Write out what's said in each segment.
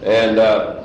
And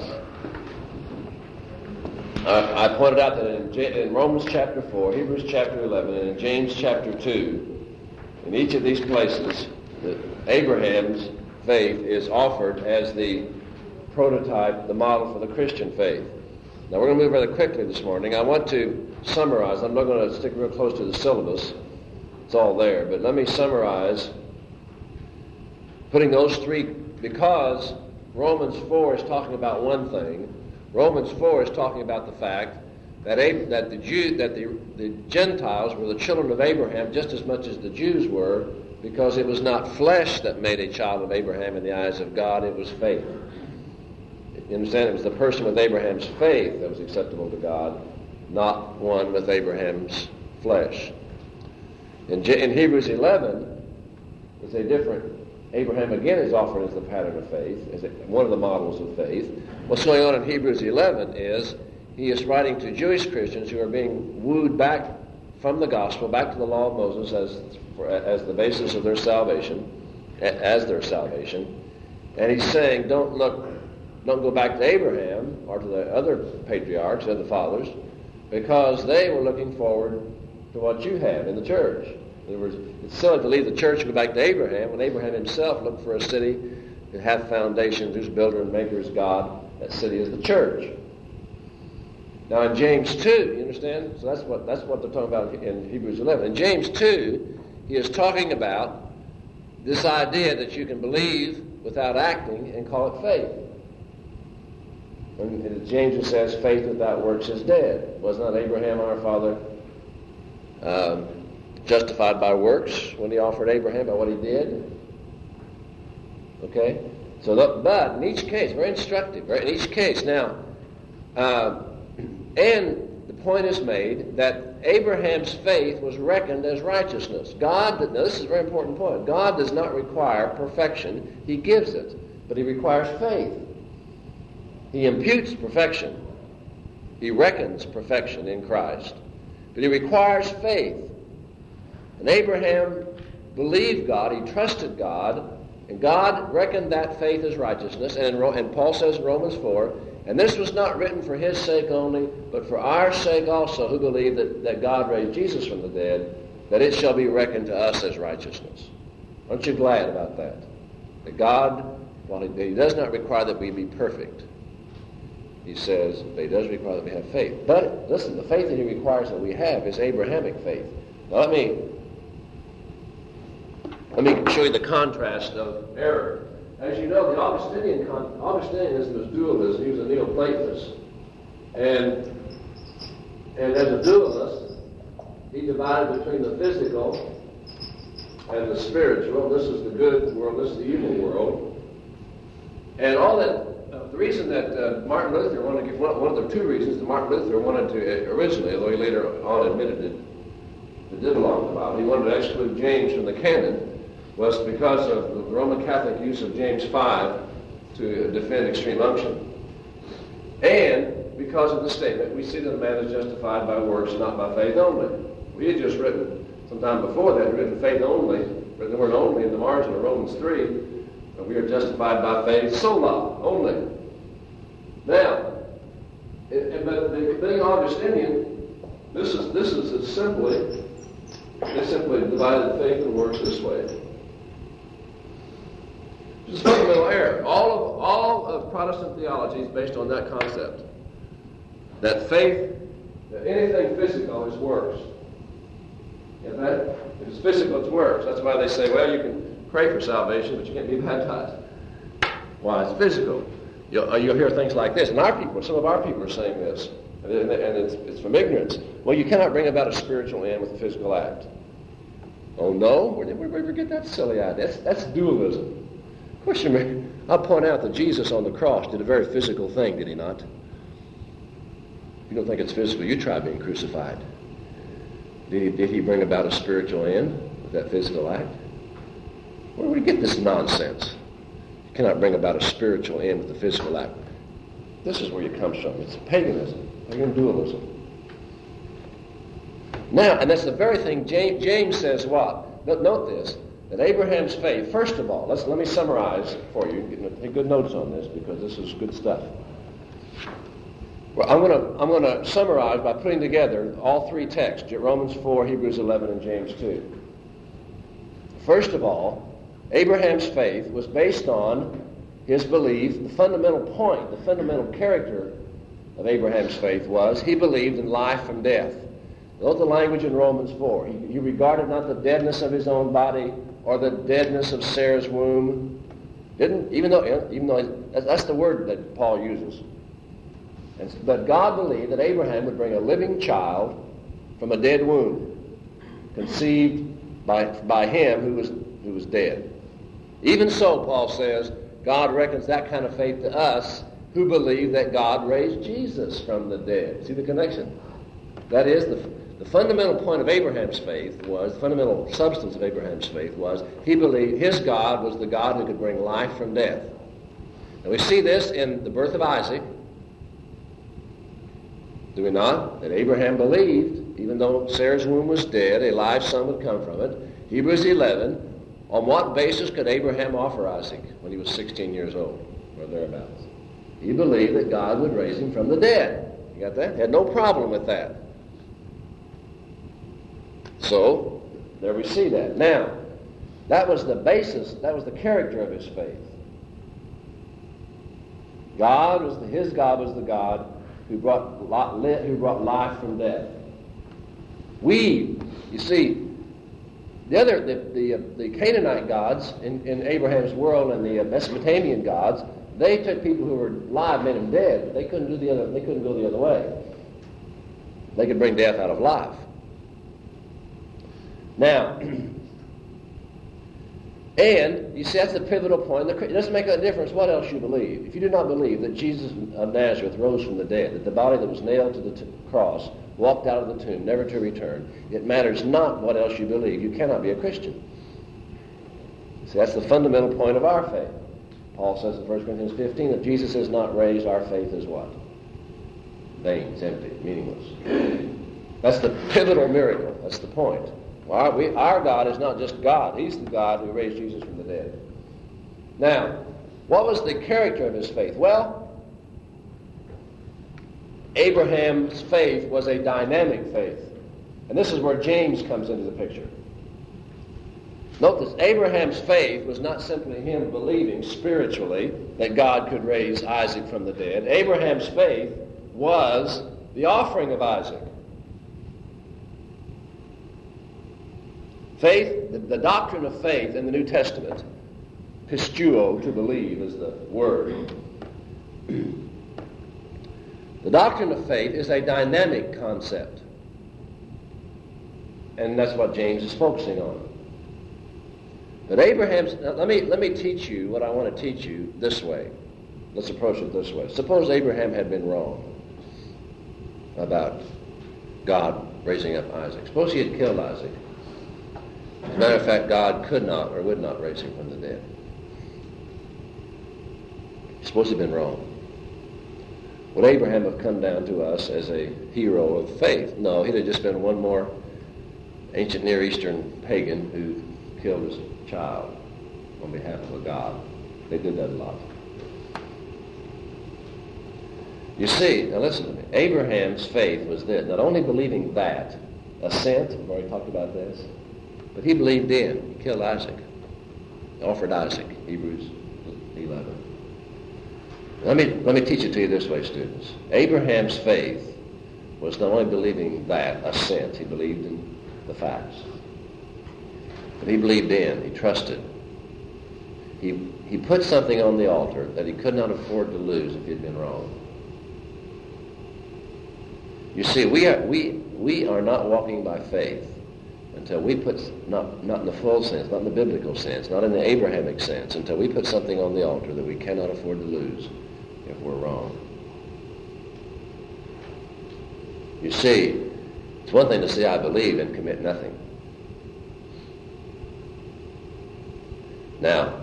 I pointed out that in Romans chapter 4, Hebrews chapter 11, and in James chapter 2, in each of these places, Abraham's faith is offered as the prototype, the model for the Christian faith. Now we're going to move rather quickly this morning. I want to summarize. I'm not going to stick real close to the syllabus. It's all there. But let me summarize, putting those three, because Romans 4 is talking about one thing. Romans 4 is talking about the fact that the Gentiles were the children of Abraham just as much as the Jews were, because it was not flesh that made a child of Abraham in the eyes of God, it was faith. You understand? It was the person with Abraham's faith that was acceptable to God, not one with Abraham's flesh. In Hebrews 11, it's a different. Abraham again is offered as the pattern of faith, as one of the models of faith. What's going on in Hebrews 11 is he is writing to Jewish Christians who are being wooed back from the gospel, back to the law of Moses as the basis of their salvation, as their salvation. And he's saying, don't go back to Abraham or to the other patriarchs, the other fathers, because they were looking forward to what you have in the church. In other words, it's silly to leave the church and go back to Abraham when Abraham himself looked for a city that hath foundations, whose builder and maker is God. That city is the church. Now in James 2, you understand? So that's what they're talking about in Hebrews 11. In James 2, he is talking about this idea that you can believe without acting and call it faith. And James says, faith without works is dead. Was not Abraham our father justified by works when he offered Abraham by what he did? Okay? So, but in each case, very instructive, in each case. Now, and the point is made that Abraham's faith was reckoned as righteousness. Now this is a very important point. God does not require perfection. He gives it. But he requires faith. He imputes perfection. He reckons perfection in Christ. But he requires faith. And Abraham believed God. He trusted God. And God reckoned that faith as righteousness. And Paul says in Romans 4, and this was not written for his sake only, but for our sake also, who believe that God raised Jesus from the dead, that it shall be reckoned to us as righteousness. Aren't you glad about that? That God, while he does not require that we be perfect, he says, but he does require that we have faith. But, listen, the faith that he requires that we have is Abrahamic faith. Now let me show you the contrast of error. As you know, the Augustinianism is dualism. He was a Neoplatonist. And as a dualist, he divided between the physical and the spiritual. This is the good world, this is the evil world. And all that, the reason that Martin Luther wanted to give, one of the two reasons that Martin Luther wanted to originally, although he later on admitted it did belong to the Bible, he wanted to exclude James from the canon, was because of the Roman Catholic use of James 5 to defend extreme unction. And because of the statement, we see that a man is justified by works, not by faith only. We had just written, sometime before that, written faith only, written the word only in the margin of Romans 3, but we are justified by faith sola, only. Now, but the thing Augustinian, this is simply, they simply divided faith and works this way. Just fundamental error. All of Protestant theology is based on that concept. That faith, that anything physical is works. Get that? If it's physical, it's works. That's why they say, well, you can pray for salvation, but you can't be baptized. Why? It's physical. You'll hear things like this. And some of our people are saying this. And it's from ignorance. Well, you cannot bring about a spiritual end with a physical act. Oh, no? Where did we ever get that silly idea? That's dualism. Of course, I'll point out that Jesus on the cross did a very physical thing, did he not? If you don't think it's physical, you try being crucified. Did he bring about a spiritual end with that physical act? Where do we get this nonsense? You cannot bring about a spiritual end with a physical act. This is where it comes from. It's paganism, pagan dualism. Now, and that's the very thing James says what? Note this. that Abraham's faith, first of all, let me summarize for you. Take good notes on this because this is good stuff. Well, I'm going to summarize by putting together all three texts, Romans 4, Hebrews 11, and James 2. First of all, Abraham's faith was based on his belief. The fundamental point, the fundamental character of Abraham's faith was he believed in life from death. Note the language in Romans 4. He regarded not the deadness of his own body or the deadness of Sarah's womb. Even though that's the word that Paul uses. But God believed that Abraham would bring a living child from a dead womb, conceived by him who was dead. Even so, Paul says, God reckons that kind of faith to us who believe that God raised Jesus from the dead. See the connection? That is, the fundamental point of Abraham's faith was, the fundamental substance of Abraham's faith was, he believed his God was the God who could bring life from death. And we see this in the birth of Isaac. Do we not? That Abraham believed, even though Sarah's womb was dead, a live son would come from it. Hebrews 11, on what basis could Abraham offer Isaac when he was 16 years old, or thereabouts? He believed that God would raise him from the dead. You got that? He had no problem with that. So, there we see that. Now, that was the basis, that was the character of his faith. His God was the God who brought life from death. You see, the Canaanite gods in Abraham's world and the Mesopotamian gods, they took people who were alive, made them dead, but they couldn't go the other way. They could bring death out of life. Now, and you see that's the pivotal point. It doesn't make a difference what else you believe. If you do not believe that Jesus of Nazareth rose from the dead, that the body that was nailed to the cross walked out of the tomb, never to return, it matters not what else you believe. You cannot be a Christian. See, that's the fundamental point of our faith. Paul says in 1 Corinthians 15 that Jesus is not raised, our faith is what? Vain, it's empty, meaningless. That's the pivotal miracle. That's the point. Our God is not just God. He's the God who raised Jesus from the dead. Now, what was the character of his faith? Well, Abraham's faith was a dynamic faith. And this is where James comes into the picture. Note this, Abraham's faith was not simply him believing spiritually that God could raise Isaac from the dead. Abraham's faith was the offering of Isaac. Faith, the doctrine of faith in the New Testament, pistuo, to believe, is the word. The doctrine of faith is a dynamic concept. And that's what James is focusing on. But let me teach you what I want to teach you this way. Let's approach it this way. Suppose Abraham had been wrong about God raising up Isaac. Suppose he had killed Isaac. As a matter of fact, God could not or would not raise him from the dead. Suppose he'd been wrong. Would Abraham have come down to us as a hero of faith? No, he'd have just been one more ancient Near Eastern pagan who killed his child on behalf of a god. They did that a lot. You see, now listen to me. Abraham's faith was this. Not only believing that, assent, we've already talked about this, but he believed in. He killed Isaac. He offered Isaac, Hebrews 11. Let me teach it to you this way, students. Abraham's faith was not only believing that, assent. He believed in the facts. But he believed in, he trusted. He put something on the altar that he could not afford to lose if he had been wrong. You see, we are not walking by faith until we put, not in the full sense, not in the biblical sense, not in the Abrahamic sense, until we put something on the altar that we cannot afford to lose if we're wrong. You see, it's one thing to say I believe and commit nothing. Now,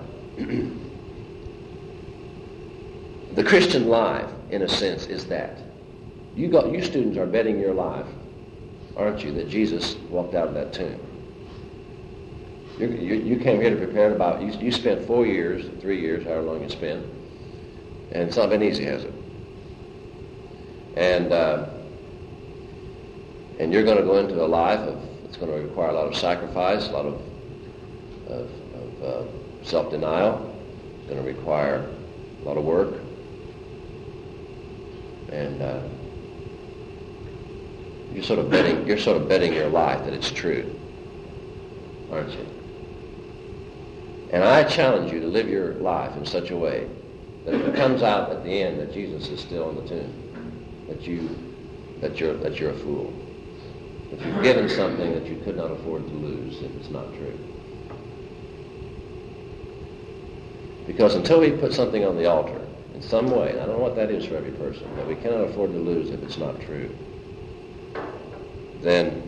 the Christian life, in a sense, is that. You students are betting your life, aren't you, that Jesus walked out of that tomb. You came here to prepare about, you spent 4 years, 3 years, however long you spent, and it's not been easy, has it? And you're going to go into a life it's going to require a lot of sacrifice, a lot of self-denial. It's going to require a lot of work. And you're sort of betting your life that it's true, aren't you? And I challenge you to live your life in such a way that if it comes out at the end that Jesus is still in the tomb, that you're a fool, that you've given something that you could not afford to lose if it's not true. Because until we put something on the altar in some way, and I don't know what that is for every person, that we cannot afford to lose if it's not true, then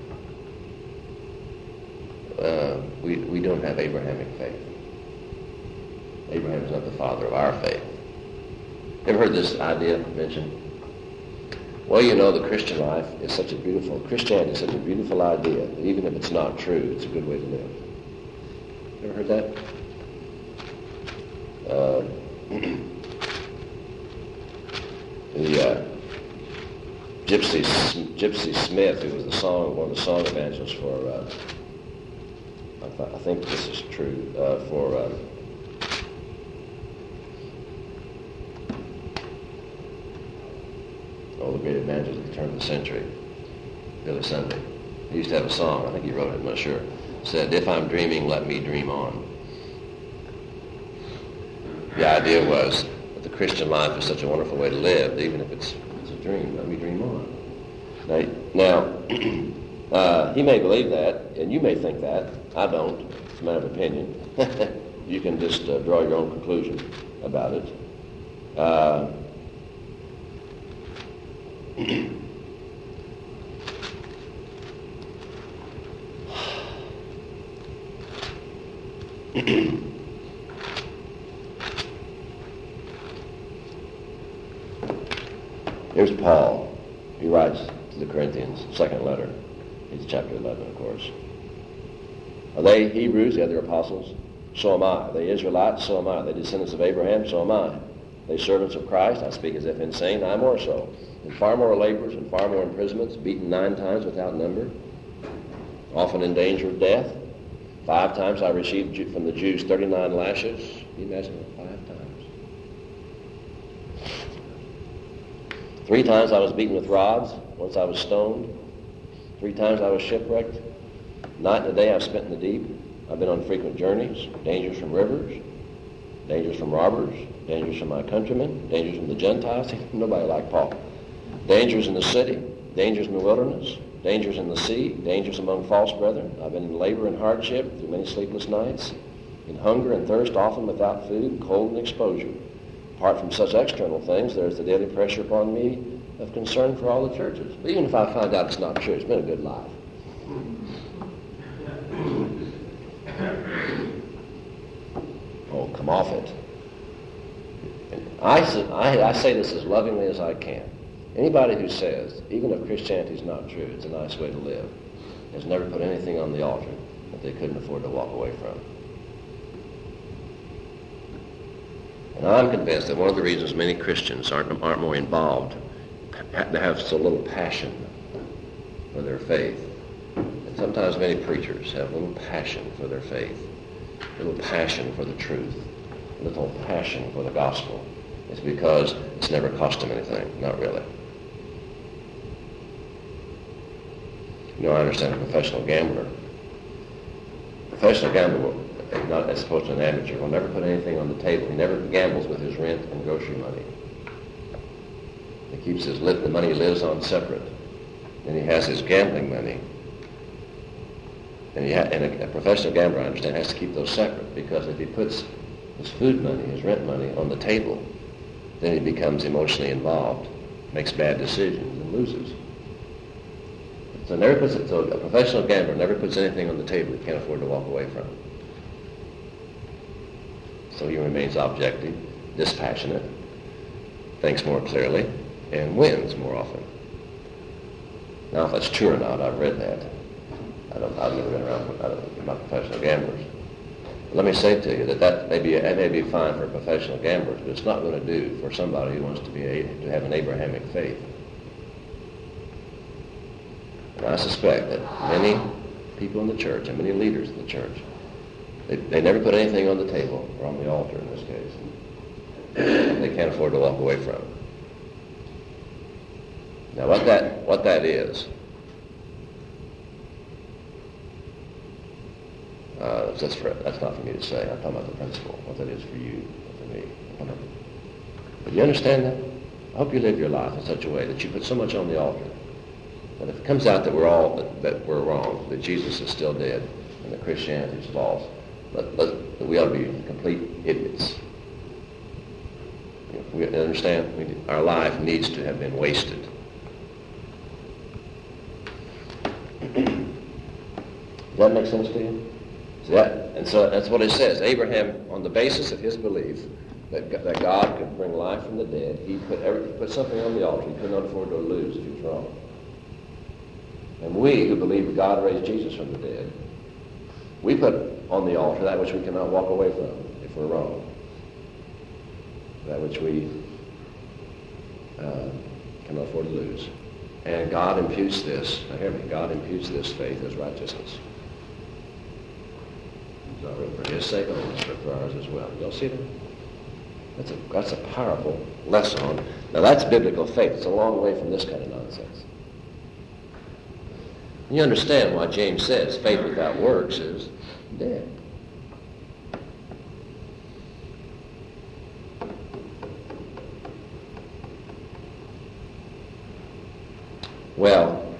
we don't have Abrahamic faith. Abraham is not the father of our faith. Ever heard this idea mentioned? Well, you know, the Christian life is Christianity is such a beautiful idea that even if it's not true, it's a good way to live. Ever heard that? The Gypsy Smith, who was one of the song evangelists for, I think this is true, for the great evangelist at the turn of the century, Billy Sunday. He used to have a song, I think he wrote it, I'm not sure, said, "If I'm dreaming, let me dream on." The idea was that the Christian life is such a wonderful way to live, that even if it's a dream, let me dream on. Now, he may believe that, and you may think that. I don't. It's a matter of opinion. You can just draw your own conclusion about it. Here's Paul. He writes to the Corinthians, second letter. It's chapter 11, of course. Are they Hebrews? The other apostles? So am I. Are they Israelites? So am I. Are they descendants of Abraham? So am I. Are they servants of Christ? I speak as if insane. I more so. And far more labors and far more imprisonments, beaten 9 times without number, often in danger of death. 5 times I received from the Jews 39 lashes. Can you imagine that? 5 times. 3 times I was beaten with rods. Once I was stoned. 3 times I was shipwrecked. Night and a day I've spent in the deep. I've been on frequent journeys, dangers from rivers, dangers from robbers, dangers from my countrymen, dangers from the Gentiles. Nobody like Paul. Dangers in the city, dangers in the wilderness, dangers in the sea, dangers among false brethren. I've been in labor and hardship through many sleepless nights, in hunger and thirst, often without food, cold and exposure. Apart from such external things, there's the daily pressure upon me of concern for all the churches. But even if I find out it's not true, it's been a good life. Oh, come off it. And I say this as lovingly as I can. Anybody who says, even if Christianity is not true, it's a nice way to live, has never put anything on the altar that they couldn't afford to walk away from. And I'm convinced that one of the reasons many Christians aren't more involved, they have so little passion for their faith. And sometimes many preachers have little passion for their faith, little passion for the truth, little passion for the gospel. It's because it's never cost them anything. Not really. You know, I understand a professional gambler. Professional gambler, not as opposed to an amateur, will never put anything on the table. He never gambles with his rent and grocery money. He keeps the money he lives on separate. Then he has his gambling money. And a professional gambler, I understand, has to keep those separate, because if he puts his food money, his rent money on the table, then he becomes emotionally involved, makes bad decisions, and loses. So a professional gambler never puts anything on the table he can't afford to walk away from. So he remains objective, dispassionate, thinks more clearly, and wins more often. Now, if that's true or not, I've read that. I've never been around. I'm not professional gamblers. Let me say to you that may be fine for professional gamblers, but it's not going to do for somebody who wants to have an Abrahamic faith. And I suspect that many people in the church and many leaders in the church, they never put anything on the table or on the altar in this case. They can't afford to walk away from it. Now, what that is. That's not for me to say. I'm talking about the principle, what that is for you, for me. But you understand that? I hope you live your life in such a way that you put so much on the altar that if it comes out that we're wrong, that Jesus is still dead and that Christianity is false, that we ought to be complete idiots. We understand our life needs to have been wasted. Does that make sense to you? So that's what it says. Abraham, on the basis of his belief that God could bring life from the dead, he put something on the altar he could not afford to lose if he was wrong. And we who believe that God raised Jesus from the dead, we put on the altar that which we cannot walk away from if we're wrong. That which we cannot afford to lose. And God imputes this, now hear me, God imputes this faith as righteousness. So for his sake only, but for ours as well. Y'all see that? That's a powerful lesson. Now that's biblical faith. It's a long way from this kind of nonsense. You understand why James says faith without works is dead. Well,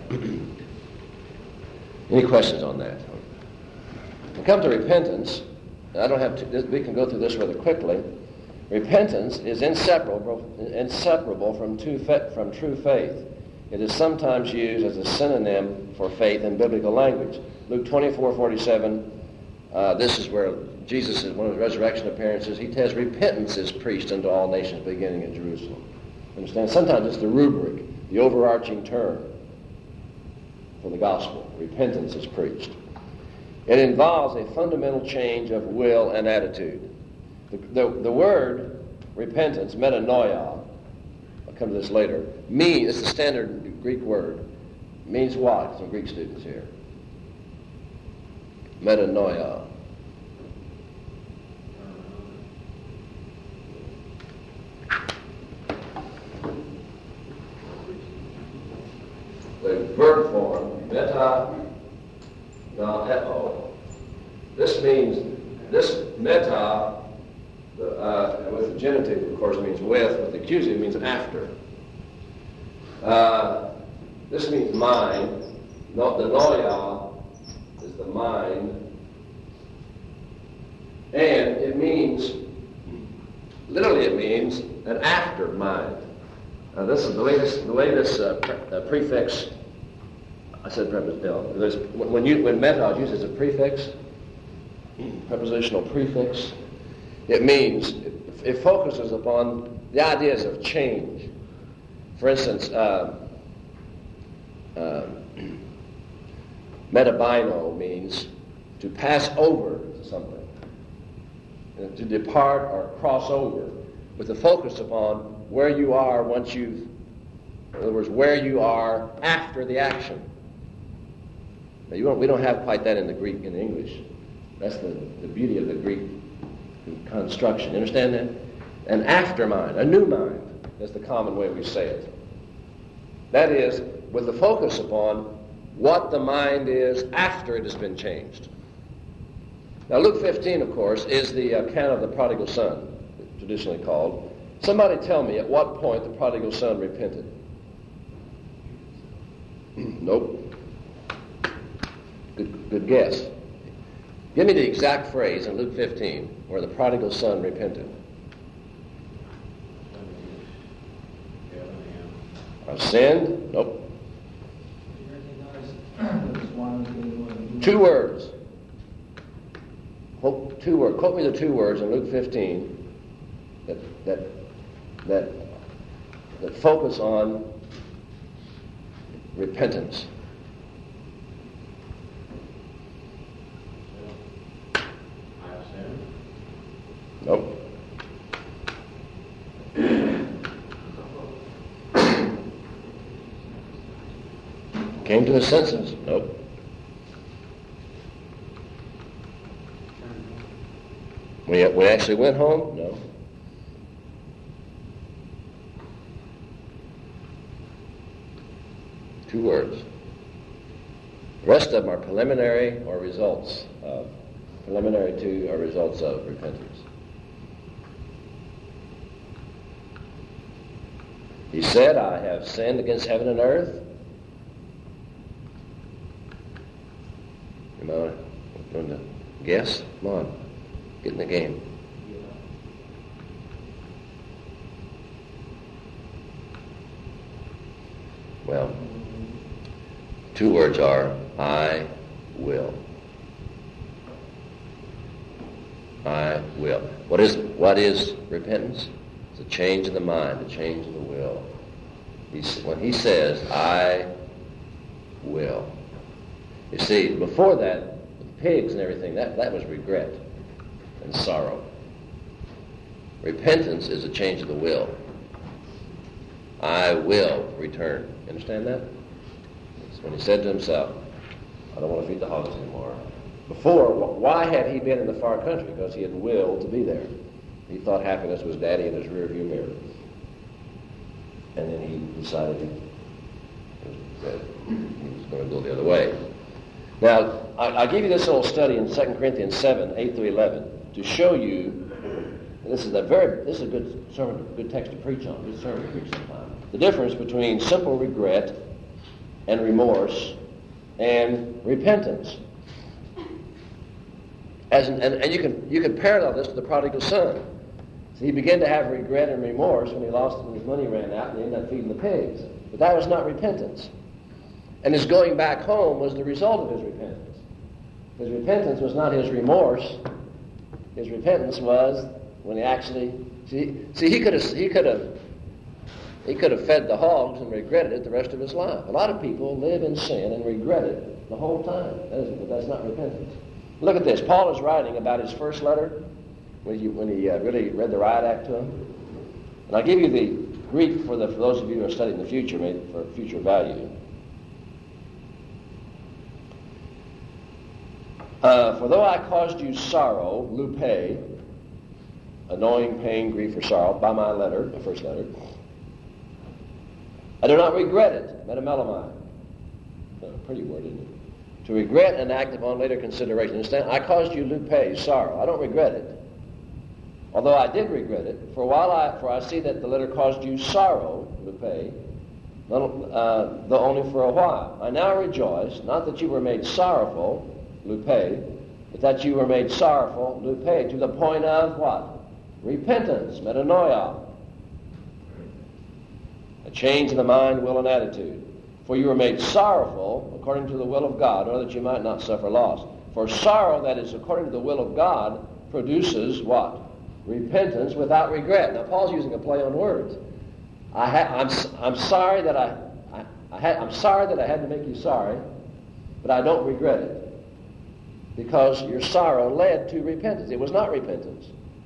any questions on that? We come to repentance. I don't have to. We can go through this rather quickly. Repentance is inseparable from true faith. It is sometimes used as a synonym for faith in biblical language. Luke 24:47. This is where Jesus, in one of his resurrection appearances, he says, "Repentance is preached unto all nations, beginning in Jerusalem." Understand? Sometimes it's the rubric, the overarching term for the gospel. Repentance is preached. It involves a fundamental change of will and attitude. The word repentance, metanoia, I'll come to this later, it's the standard Greek word. Means what? Some Greek students here. Metanoia. The verb form, meta, now, this meta, with the genitive, of course, means with the accusative means after. This means mind. The noia is the mind. And it means, literally it means an after mind. Now this is the way this prefix, I said preposition. When meta is used as a prefix, prepositional prefix, it means it focuses upon the ideas of change. For instance, metabino means to pass over to something, to depart or cross over, with the focus upon where you are once you've, in other words, where you are after the action. Now, we don't have quite that in the Greek and English. That's the beauty of the Greek construction. You understand that? An after mind, a new mind. That's the common way we say it. That is, with the focus upon what the mind is after it has been changed. Now, Luke 15, of course, is the account of the prodigal son, traditionally called. Somebody tell me at what point the prodigal son repented. Nope. Good guess. Give me the exact phrase in Luke 15 where the prodigal son repented. I've sinned? Nope. 2 words. Quote me the 2 words in Luke 15 that focus on repentance. came to his senses? Nope. We actually went home? No. Two words. The rest of them are preliminary or results of. Preliminary to or results of repentance. He said, I have sinned against heaven and earth. Am I going to guess? Come on. Get in the game. Well, two words are, I will. I will. What is repentance? It's a change of the mind, a change of the will. When he says, I will. You see, before that, with pigs and everything, that was regret and sorrow. Repentance is a change of the will. I will return. You understand that? It's when he said to himself, I don't want to feed the hogs anymore. Before, why had he been in the far country? Because he had willed to be there. He thought happiness was Daddy in his rearview mirror. And then he decided that he was going to go the other way. Now, I gave you this little study in 2 Corinthians 7, 8 through 11, to show you, this is a good sermon, good text to preach on, good sermon to preach sometime, the difference between simple regret and remorse and repentance. And you can parallel this to the prodigal son. So he began to have regret and remorse when his money ran out and he ended up feeding the pigs. But that was not repentance. And his going back home was the result of his repentance. His repentance was not his remorse. His repentance was when he actually he could have fed the hogs and regretted it the rest of his life. A lot of people live in sin and regret it the whole time. But that's not repentance. Look at this. Paul is writing about his first letter when he really read the riot act to him. And I'll give you the Greek for those of you who are studying the future, maybe for future value. For though I caused you sorrow, lupe, annoying, pain, grief, or sorrow, by my letter, my first letter, I do not regret it, metamelomai. Pretty word, isn't it? To regret and act upon later consideration. Understand? I caused you lupe, sorrow. I don't regret it. Although I did regret it, for I see that the letter caused you sorrow, lupe, though only for a while. I now rejoice, not that you were made sorrowful, lupe, but that you were made sorrowful, lupe, to the point of what? Repentance, metanoia. A change in the mind, will, and attitude. For you were made sorrowful according to the will of God, in order that you might not suffer loss. For sorrow that is according to the will of God produces what? Repentance without regret. Now Paul's using a play on words. I'm sorry that I'm sorry that I had to make you sorry, but I don't regret it, because your sorrow led to repentance. It was not repentance,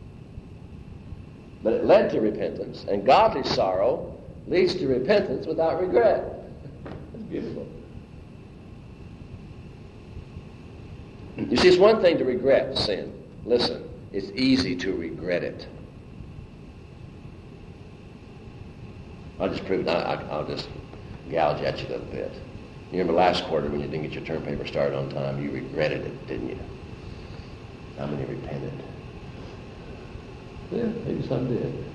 but it led to repentance, and godly sorrow leads to repentance without regret. That's beautiful. You see, it's one thing to regret sin. Listen, it's easy to regret it. I'll just prove it. I'll just gouge at you a little bit. You remember last quarter when you didn't get your term paper started on time, you regretted it, didn't you? How many repented? Yeah, maybe some did.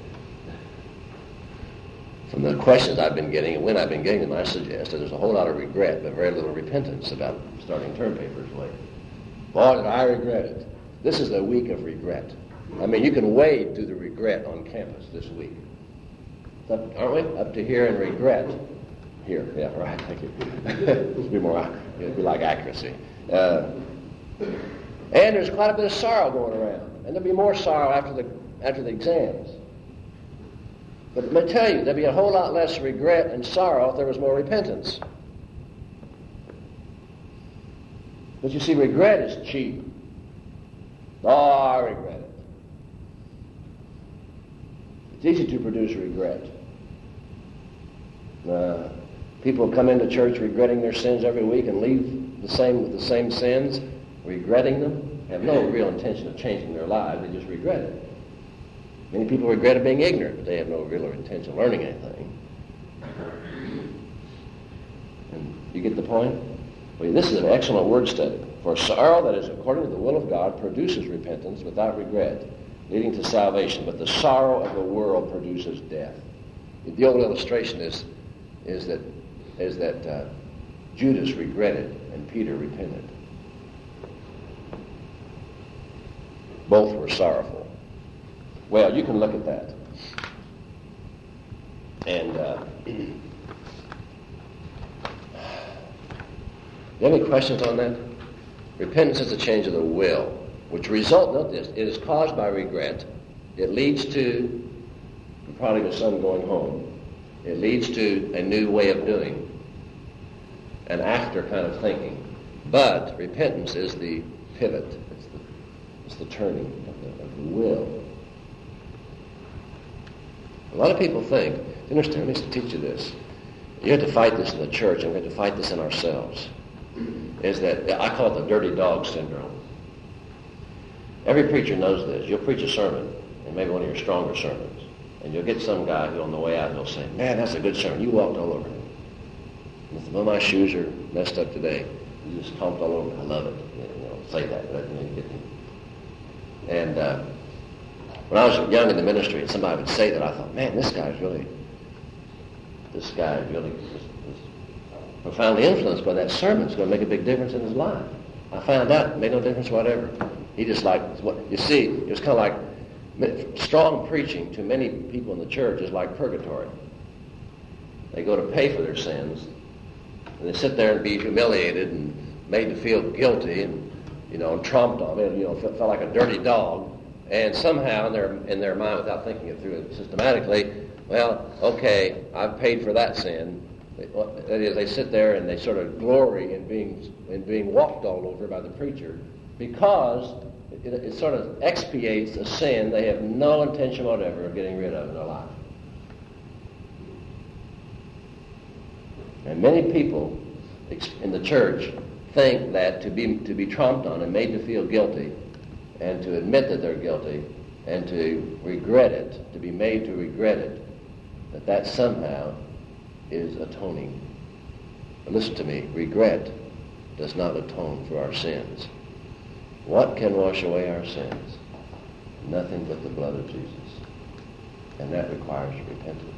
From the questions I've been getting and when I've been getting them, I suggest that there's a whole lot of regret, but very little repentance about starting term papers late. Boy, did I regret it. This is a week of regret. I mean, you can wade through the regret on campus this week. Aren't we? Up to here in regret. Here, yeah, right, thank you. It'd be more, it'd be like accuracy. And there's quite a bit of sorrow going around. And there'll be more sorrow after the exams. But let me tell you, there'd be a whole lot less regret and sorrow if there was more repentance. But you see, regret is cheap. Oh, I regret it. It's easy to produce regret. People come into church regretting their sins every week and leave with the same sins, regretting them, have no real intention of changing their lives. They just regret it. Many people regret being ignorant, but they have no real intention of learning anything. And you get the point? Well, this is an excellent word study. For sorrow that is according to the will of God produces repentance without regret, leading to salvation. But the sorrow of the world produces death. The old illustration is that Judas regretted and Peter repented. Both were sorrowful. Well, you can look at that. And do you have any questions on that? Repentance is a change of the will, which note this, it is caused by regret. It leads to the prodigal son going home. It leads to a new way of doing, an after kind of thinking. But repentance is the pivot. It's the turning of the will. A lot of people think, you understand, let me teach you this. You have to fight this in the church, and we have to fight this in ourselves. Is that, I call it the dirty dog syndrome. Every preacher knows this. You'll preach a sermon, and maybe one of your stronger sermons, and you'll get some guy who on the way out, he'll say, man, that's a good sermon. You walked all over me. Well, my shoes are messed up today. You just stomped all over me. I love it. Say that. And when I was young in the ministry and somebody would say that, I thought, man, this guy really was profoundly influenced by that sermon. It's going to make a big difference in his life. I found out it made no difference whatever. He just liked what you see. It was kind of like strong preaching to many people in the church is like purgatory. They go to pay for their sins, and they sit there and be humiliated and made to feel guilty and tromped on it. Felt like a dirty dog. And somehow in their mind, without thinking it through systematically, well, okay, I've paid for that sin. That is, they sit there and they sort of glory in being walked all over by the preacher because it sort of expiates a sin they have no intention whatever of getting rid of in their life. And many people in the church think that to be tromped on and made to feel guilty and to admit that they're guilty and to regret it, to be made to regret it, that somehow is atoning. But listen to me, regret does not atone for our sins. What can wash away our sins? Nothing but the blood of Jesus. And that requires repentance.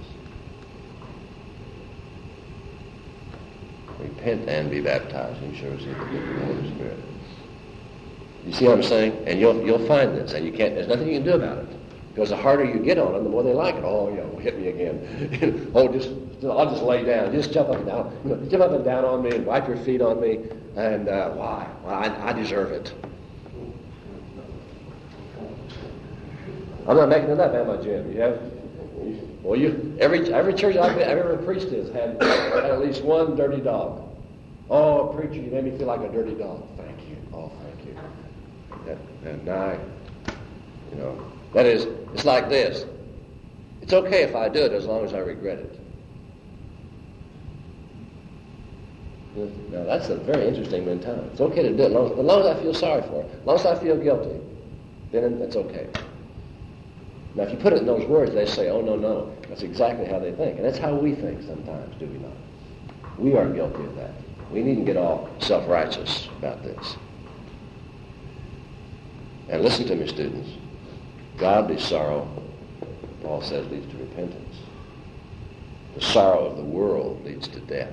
Repent and be baptized, and you shall receive the gift of the Holy Spirit. You see what I'm saying? And you'll find this, and there's nothing you can do about it. Because the harder you get on them, the more they like it. Oh, hit me again. I'll just lay down. Just jump up and down. Jump up and down on me and wipe your feet on me. And why? Well, I deserve it. I'm not making it up, am I, Jim? You have? Well, every church I've ever preached in has had at least one dirty dog. Oh, preacher, you made me feel like a dirty dog. Thank you. Oh, thank you. That is, it's like this. It's okay if I do it as long as I regret it. Now, that's a very interesting mentality. It's okay to do it as long as I feel sorry for it. As long as I feel guilty, then it's okay. Now, if you put it in those words, they say, oh, no. That's exactly how they think. And that's how we think sometimes, do we not? We are guilty of that. We needn't get all self-righteous about this. And listen to me, students. Godly sorrow, Paul says, leads to repentance. The sorrow of the world leads to death.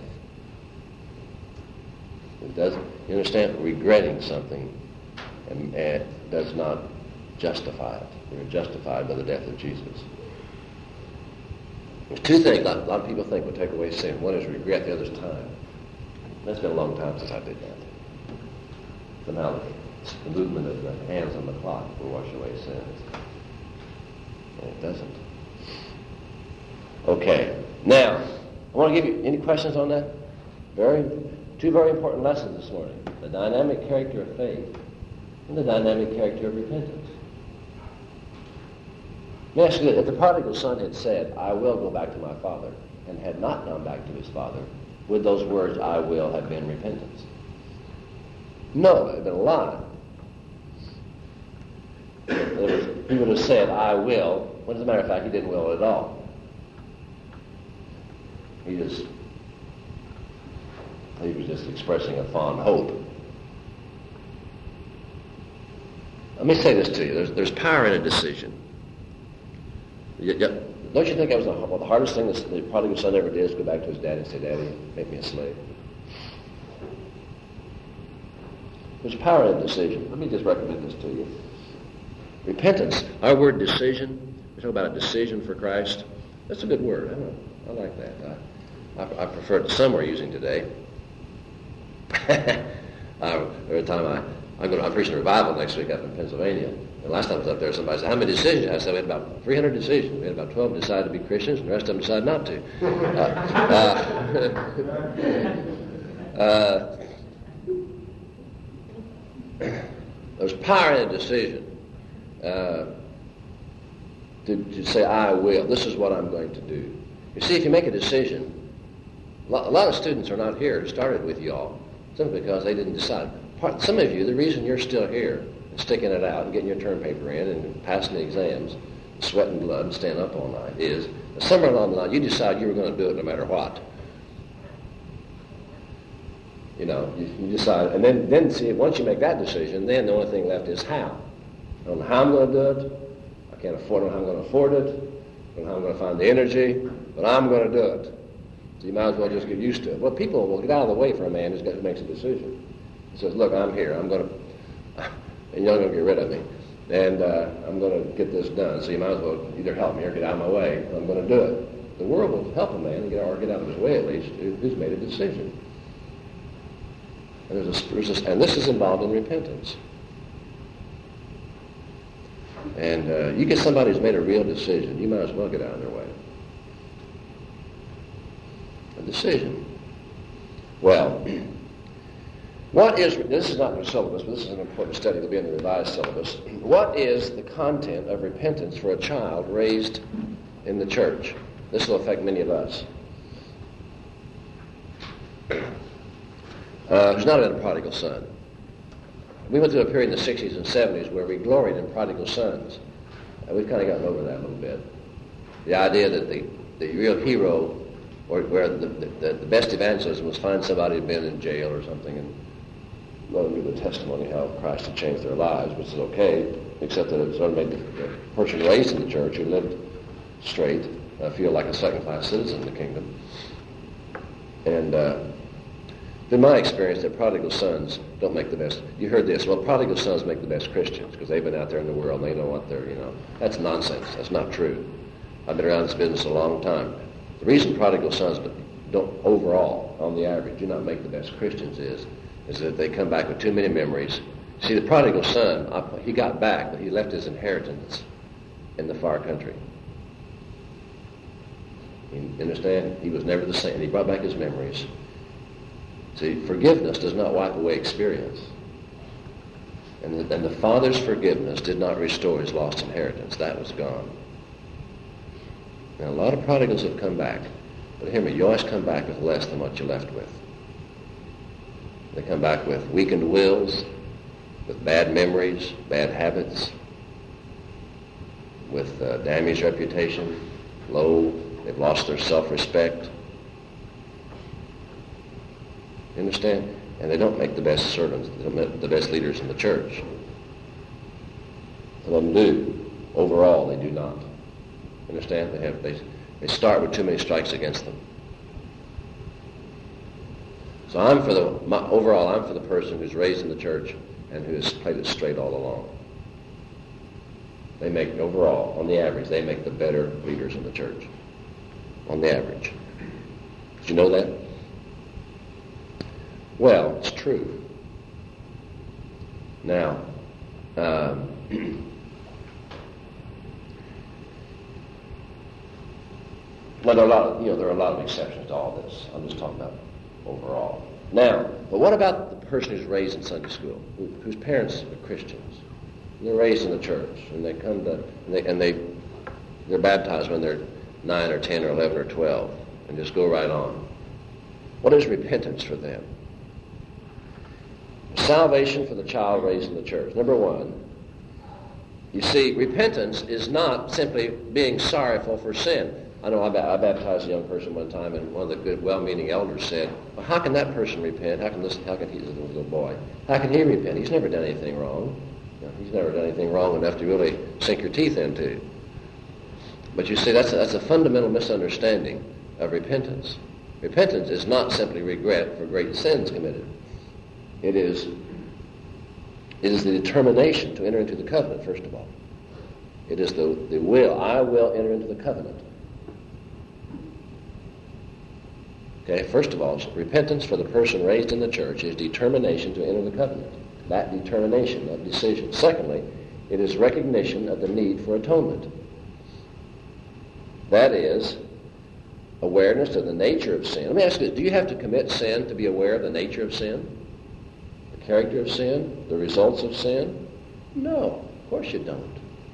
It doesn't, you understand? Regretting something does not justify it. We're justified by the death of Jesus. There's two things a lot of people think will take away sin. One is regret, the other is time. That's been a long time since I did that. Somehow the movement of the hands on the clock will wash away sins. And it doesn't. Okay. Now, I want to give you any questions on that? Two very important lessons this morning. The dynamic character of faith and the dynamic character of repentance. Let me ask you, if the prodigal son had said, I will go back to my father, and had not gone back to his father, would those words, I will, have been repentance? No, it would have been a lie. He would have said, I will, when as a matter of fact, he didn't will at all. He was just expressing a fond hope. Let me say this to you. There's power in a decision. Don't you think that was the hardest thing the prodigal son ever did is go back to his daddy and say, Daddy, make me a slave? There's power in a decision. Let me just recommend this to you. Repentance, our word decision, we talk about a decision for Christ. That's a good word. I like that. I prefer it to some we're using today. Every time I'm preaching a revival next week up in Pennsylvania. And last time I was up there, somebody said, how many decisions? I said, we had about 300 decisions. We had about 12 decided to be Christians, and the rest of them decided not to. There's power in a decision to say, I will. This is what I'm going to do. You see, if you make a decision, a lot of students are not here, started with you all, simply because they didn't decide. Some of you, the reason you're still here and sticking it out and getting your term paper in and passing the exams, sweating blood and staying up all night, is that somewhere along the line you decided you were going to do it no matter what. You know, you decide, and then see, once you make that decision, then the only thing left is how. I don't know how I'm going to do it. I can't afford it. I don't know how I'm going to afford it. I don't know how I'm going to find the energy, but I'm going to do it. So you might as well just get used to it. Well, people will get out of the way for a man who makes a decision. He says, look, I'm here. I'm going to, and you're not going to get rid of me. And I'm going to get this done. So you might as well either help me or get out of my way. I'm going to do it. The world will help a man, or get out of his way at least, who's made a decision. And, and this is involved in repentance. And you get somebody who's made a real decision, you might as well get out of their way. A decision. Well, this is not in the syllabus, but this is an important study. It'll be in the revised syllabus. What is the content of repentance for a child raised in the church? This will affect many of us. There's not been a prodigal son. We went through a period in the 60s and 70s where we gloried in prodigal sons. We've kind of gotten over that a little bit. The idea that the real hero, or where the best evangelism was find somebody who'd been in jail or something and let them give the testimony how Christ had changed their lives, which is okay, except that it sort of made the person raised in the church who lived straight feel like a second-class citizen in the kingdom. And in my experience, that prodigal sons don't make the best. You heard this. Well, prodigal sons make the best Christians because they've been out there in the world and they know what they're, That's nonsense. That's not true. I've been around this business a long time. The reason prodigal sons don't overall, on the average, do not make the best Christians is that they come back with too many memories. See, the prodigal son, he got back, but he left his inheritance in the far country. You understand? He was never the same. He brought back his memories. See, forgiveness does not wipe away experience. And the father's forgiveness did not restore his lost inheritance. That was gone. Now, a lot of prodigals have come back. But hear me, you always come back with less than what you left with. They come back with weakened wills, with bad memories, bad habits, with damaged reputation, they've lost their self-respect. You understand? And they don't make the best servants, the best leaders in the church. Some of them do. Overall, they do not. You understand? They start with too many strikes against them. So I'm for the person who's raised in the church and who has played it straight all along. They make, overall, on the average, they make the better leaders in the church. On the average. Did you know that? Well, it's true. Now, well, there are a lot of exceptions to all this. I'm just talking about overall. Now, but what about the person who's raised in Sunday school, whose parents are Christians? They're raised in the church, and they come to, they're baptized when they're 9 or 10 or 11 or 12, and just go right on. What is repentance for them? Salvation for the child raised in the church. Number one, you see, repentance is not simply being sorrowful for sin. I know I baptized a young person one time, and one of the good, well-meaning elders said, well, how can that person repent? How can he, this little boy, how can he repent? He's never done anything wrong. He's never done anything wrong enough to really sink your teeth into. But you see, that's a fundamental misunderstanding of repentance. Repentance is not simply regret for great sins committed. It is the determination to enter into the covenant, first of all. It is the will. I will enter into the covenant. Okay, first of all, repentance for the person raised in the church is determination to enter the covenant. That determination, that decision. Secondly, it is recognition of the need for atonement. That is awareness of the nature of sin. Let me ask you this. Do you have to commit sin to be aware of the nature of sin? The character of sin? The results of sin? No, of course you don't.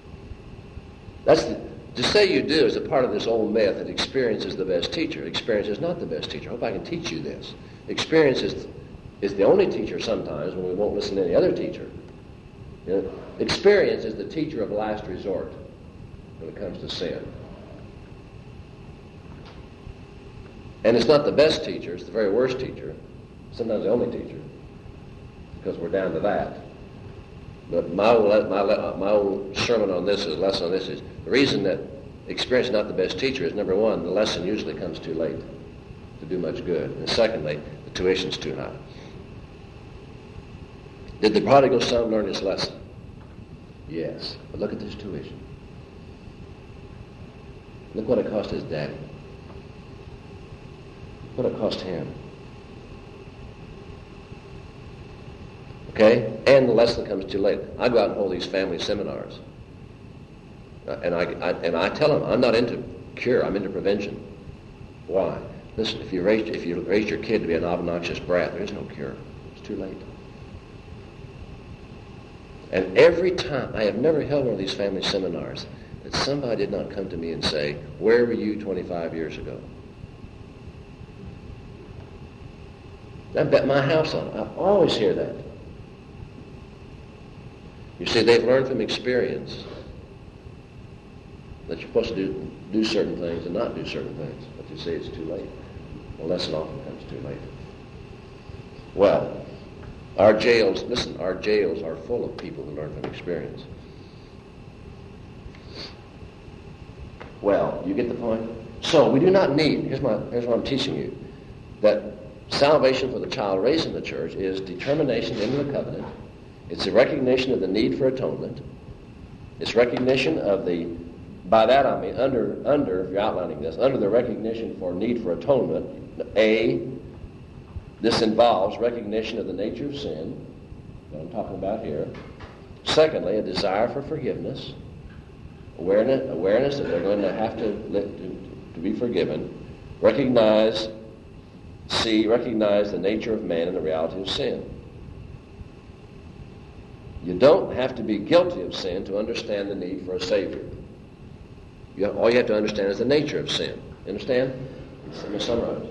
To say you do is a part of this old myth that experience is the best teacher. Experience is not the best teacher. I hope I can teach you this. Experience is the only teacher sometimes when we won't listen to any other teacher. You know, experience is the teacher of last resort when it comes to sin. And it's not the best teacher, it's the very worst teacher, sometimes the only teacher, because we're down to that. But my old sermon on this is, lesson on this is, the reason that experience is not the best teacher is, number one, the lesson usually comes too late to do much good. And secondly, the tuition's too high. Did the prodigal son learn his lesson? Yes. But look at this tuition. Look what it cost his daddy. What it cost him. Okay? And the lesson comes too late. I go out and hold these family seminars. And I tell them, I'm not into cure, I'm into prevention. Why? Listen, if you raise your kid to be an obnoxious brat, there is no cure. It's too late. And every time, I have never held one of these family seminars that somebody did not come to me and say, where were you 25 years ago? I bet my house on it. I always hear that. You see, they've learned from experience that you're supposed to do certain things and not do certain things. But you say it's too late. The lesson often comes too late. Well, our jails are full of people who learn from experience. Well, you get the point? So we do not need, here's what I'm teaching you, that salvation for the child raised in the church is determination into the covenant. It's a recognition of the need for atonement. It's recognition of the, by that I mean, under, if you're outlining this, under the recognition for need for atonement, this involves recognition of the nature of sin, that I'm talking about here. Secondly, a desire for forgiveness, awareness that they're going to have to be forgiven. Recognize the nature of man and the reality of sin. You don't have to be guilty of sin to understand the need for a Savior. All you have to understand is the nature of sin. Understand? Let me summarize.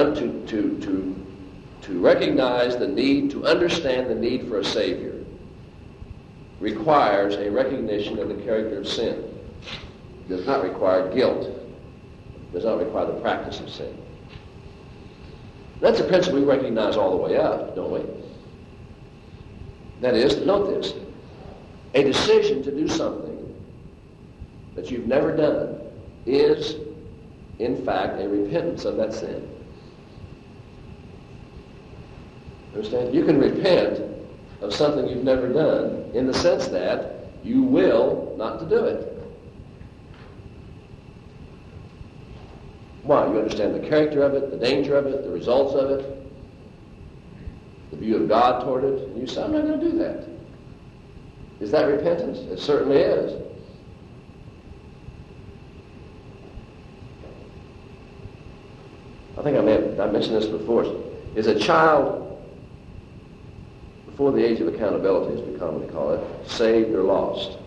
To recognize the need, to understand the need for a Savior, requires a recognition of the character of sin. It does not require guilt. It does not require the practice of sin. That's a principle we recognize all the way up, don't we? That is, note this, a decision to do something that you've never done is, in fact, a repentance of that sin. Understand? You can repent of something you've never done in the sense that you will not to do it. Why? You understand the character of it, the danger of it, the results of it, the view of God toward it, and you say, I'm not going to do that. Is that repentance? It certainly is. I think I mentioned this before. Is a child, before the age of accountability, as we commonly call it, saved or lost?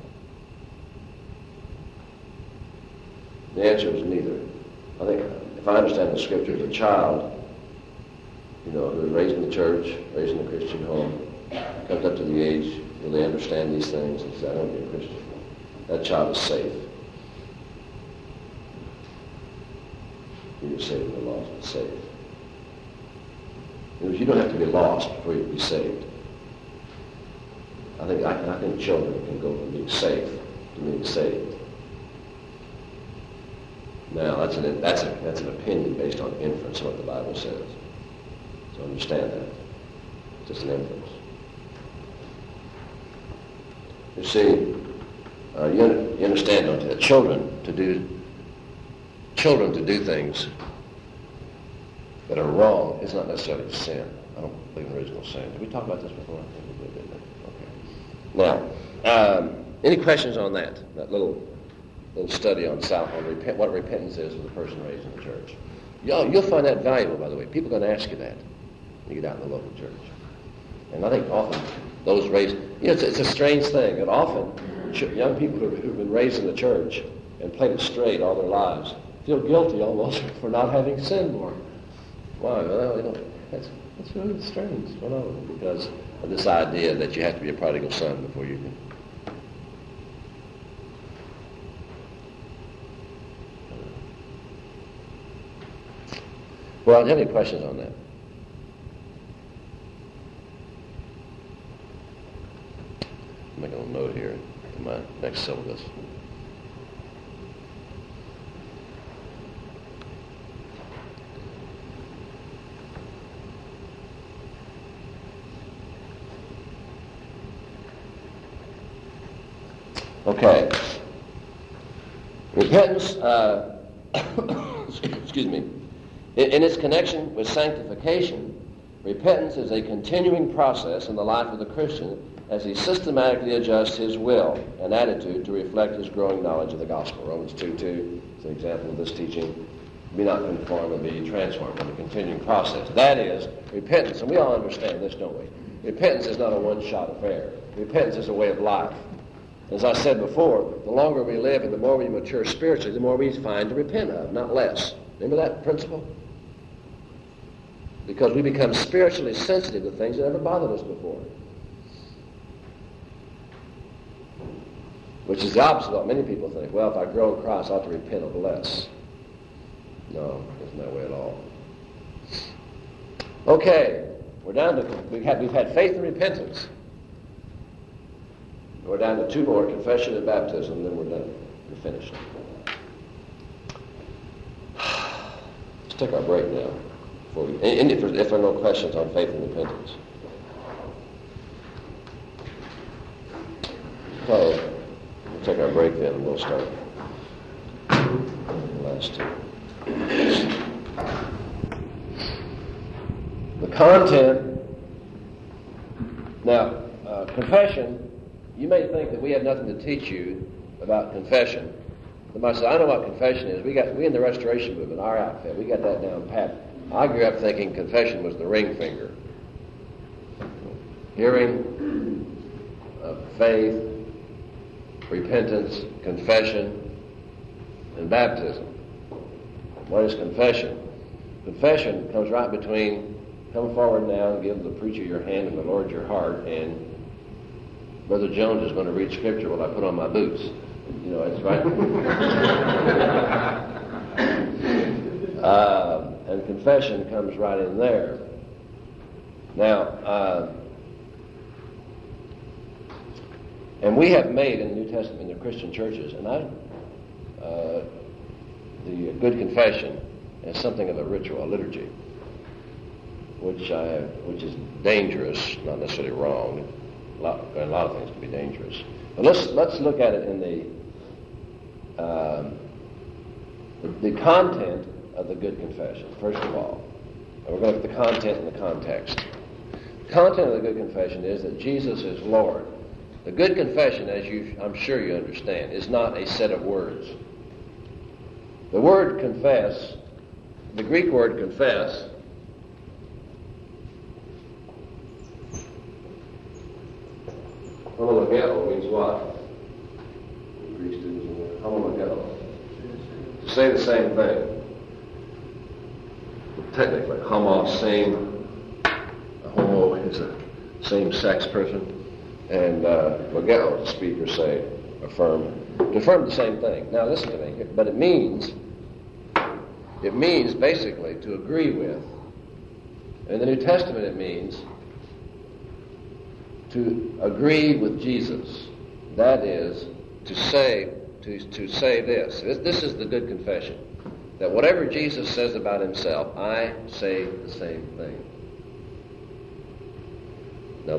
The answer is neither. I think, if I understand the Scriptures, a child who are raised in the church, raised in a Christian home, comes up to the age where they understand these things and says, I want to be a Christian. That child is safe. You're saved and lost, but safe. Because you don't have to be lost before you can be saved. I think children can go from being safe to being saved. Now, that's an opinion based on inference of what the Bible says. So understand that. It's just an inference. You see, you understand, don't you, that children to do things that are wrong is not necessarily sin. I don't believe in original sin. Did we talk about this before? I think we did, didn't we? Okay. Now, any questions on that little study on what repentance is with a person raised in the church? You'll find that valuable, by the way. People are going to ask you that when you get out in the local church. And I think often those raised, it's a strange thing that often young people who've been raised in the church and played it straight all their lives feel guilty almost for not having sinned more. Why? Well, that's really strange. Because of this idea that you have to be a prodigal son before you can. Well, do you have any questions on that? I'm making a note here in my next syllabus. Okay. Repentance, excuse me, in its connection with sanctification, repentance is a continuing process in the life of the Christian as he systematically adjusts his will and attitude to reflect his growing knowledge of the gospel. Romans 2:2 is an example of this teaching. Be not conformed and be transformed in a continuing process. That is, repentance, and we all understand this, don't we? Repentance is not a one-shot affair. Repentance is a way of life. As I said before, the longer we live and the more we mature spiritually, the more we find to repent of, not less. Remember that principle? Because we become spiritually sensitive to things that never bothered us before. Which is the opposite of what many people think. Well, if I grow in Christ, I ought to repent of less. No, it isn't that way at all. Okay, we're down to, we've had faith and repentance. We're down to two more, confession and baptism, then we're done. We're finished. Let's take our break now. If there are no questions on faith and repentance. Okay, we'll take our break then and we'll start the last two. The content, now, confession, you may think that we have nothing to teach you about confession. Somebody says, I know what confession is. We in the Restoration Movement, our outfit, we got that down pat. I grew up thinking confession was the ring finger. Hearing, faith, repentance, confession, and baptism. What is confession? Confession comes right between come forward now and give the preacher your hand and the Lord your heart, and Brother Jones is going to read Scripture while I put on my boots. You know, it's right. And confession comes right in there. Now, and we have made in the New Testament, in the Christian churches, and the good confession is something of a ritual, a liturgy, which is dangerous, not necessarily wrong. A lot of things can be dangerous. But let's look at it in the content of the good confession, first of all. And we're going to look at the content and the context. The content of the good confession is that Jesus is Lord. The good confession, as I'm sure you understand, is not a set of words. The word confess, the Greek word confess, homologeo means what? Greek students, homologeo. Say the same thing. Technically, homo, same, homo is a same-sex person. And Logeo, the speakers say, affirm. To affirm the same thing. Now listen to me. But it means basically to agree with. In the New Testament it means to agree with Jesus. That is, to say this. This is the good confession. That whatever Jesus says about himself, I say the same thing. Now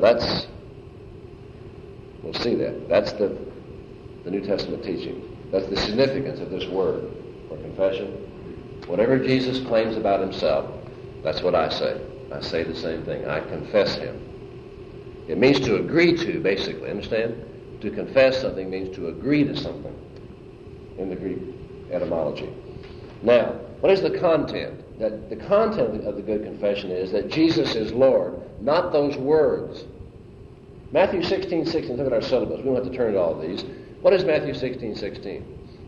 we'll see that. That's the New Testament teaching. That's the significance of this word for confession. Whatever Jesus claims about himself, that's what I say. I say the same thing. I confess him. It means to agree to, basically. Understand? To confess something means to agree to something in the Greek etymology. Now, what is the content? That the content of the good confession is that Jesus is Lord, not those words. Matthew 16:16. Look at our syllabus. We don't have to turn to all of these. What is Matthew 16:16?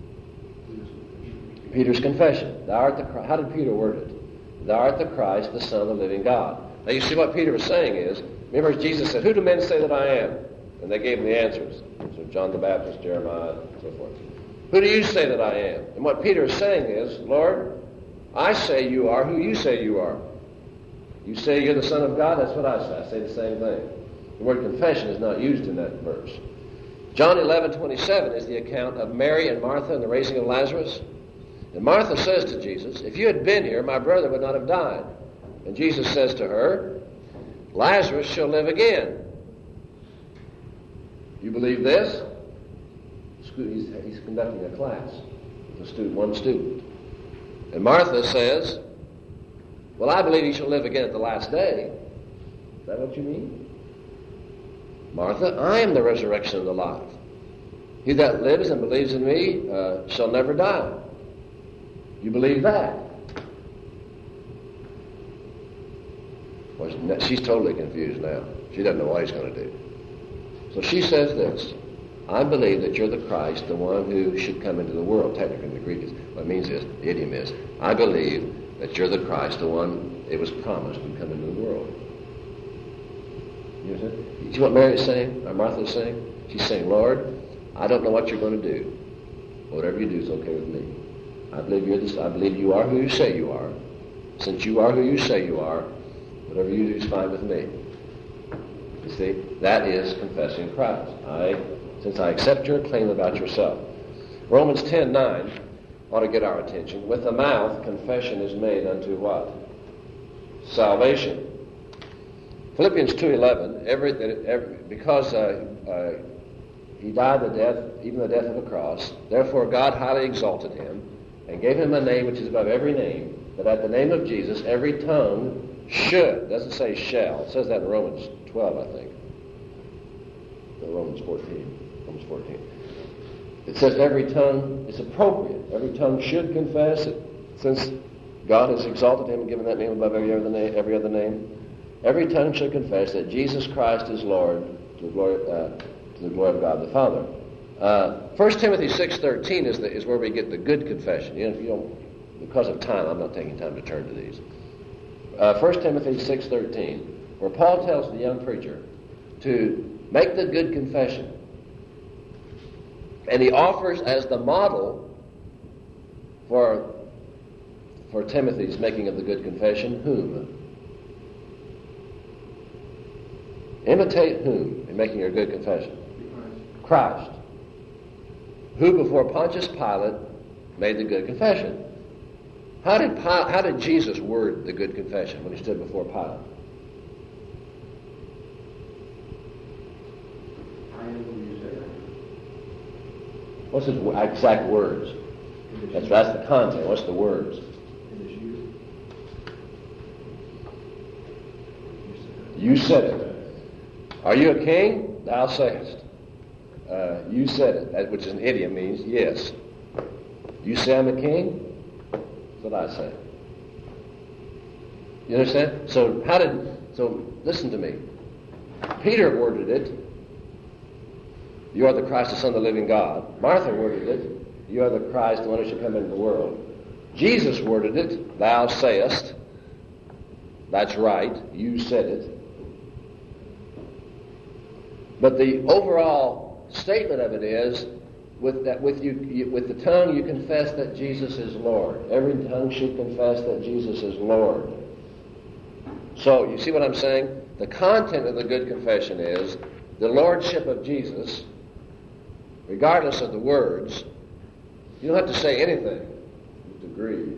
Peter's confession. Thou art the Christ. How did Peter word it? Thou art the Christ, the Son of the living God. Now you see what Peter was saying is, remember Jesus said, who do men say that I am? And they gave him the answers. So John the Baptist, Jeremiah, and so forth. Who do you say that I am? And what Peter is saying is, Lord, I say you are who you say you are. You say you're the Son of God, that's what I say. I say the same thing. The word confession is not used in that verse. John 11:27 is the account of Mary and Martha and the raising of Lazarus. And Martha says to Jesus, if you had been here, my brother would not have died. And Jesus says to her, Lazarus shall live again. You believe this? He's conducting a class with one student. And Martha says, well, I believe he shall live again at the last day. Is that what you mean? Martha, I am the resurrection and the life. He that lives and believes in me shall never die. You believe that? Well, she's totally confused now. She doesn't know what he's going to do. So she says this, I believe that you're the Christ, the one who should come into the world. Technically in the Greek, what it means is, the idiom is, I believe that you're the Christ, the one it was promised would come into the world. You understand? You see what Mary is saying, or Martha is saying? She's saying, Lord, I don't know what you're going to do. Whatever you do is okay with me. I believe I believe you are who you say you are. Since you are who you say you are, whatever you do is fine with me. You see, that is confessing Christ. Since I accept your claim about yourself. Romans 10:9 ought to get our attention. With the mouth, confession is made unto what? Salvation. Philippians 2:11, because he died the death, even the death of the cross, therefore God highly exalted him and gave him a name which is above every name, that at the name of Jesus every tongue should, doesn't say shall, it says that in Romans 12, I think. Romans 14. It says every tongue is appropriate. Every tongue should confess it. Since God has exalted him and given that name above every other name, every tongue should confess that Jesus Christ is Lord to the glory of God the Father. 1 Timothy 6:13 is where we get the good confession. You don't, because of time, I'm not taking time to turn to these. 1 Timothy 6:13, where Paul tells the young preacher to make the good confession. And he offers as the model for Timothy's making of the good confession, whom? Imitate whom in making your good confession? Christ. Who before Pontius Pilate made the good confession. How did Jesus word the good confession when he stood before Pilate? What's his exact words? That's the content. What's the words? You said it. Are you a king? Thou sayest. You said it, which is an idiom, means yes. You say I'm a king? That's what I say. You understand? So listen to me. Peter worded it. You are the Christ, the Son of the living God. Martha worded it. You are the Christ, the one who shall come into the world. Jesus worded it. Thou sayest. That's right. You said it. But the overall statement of it is, with the tongue you confess that Jesus is Lord. Every tongue should confess that Jesus is Lord. So, you see what I'm saying? The content of the good confession is the lordship of Jesus, regardless of the words. You don't have to say anything to agree.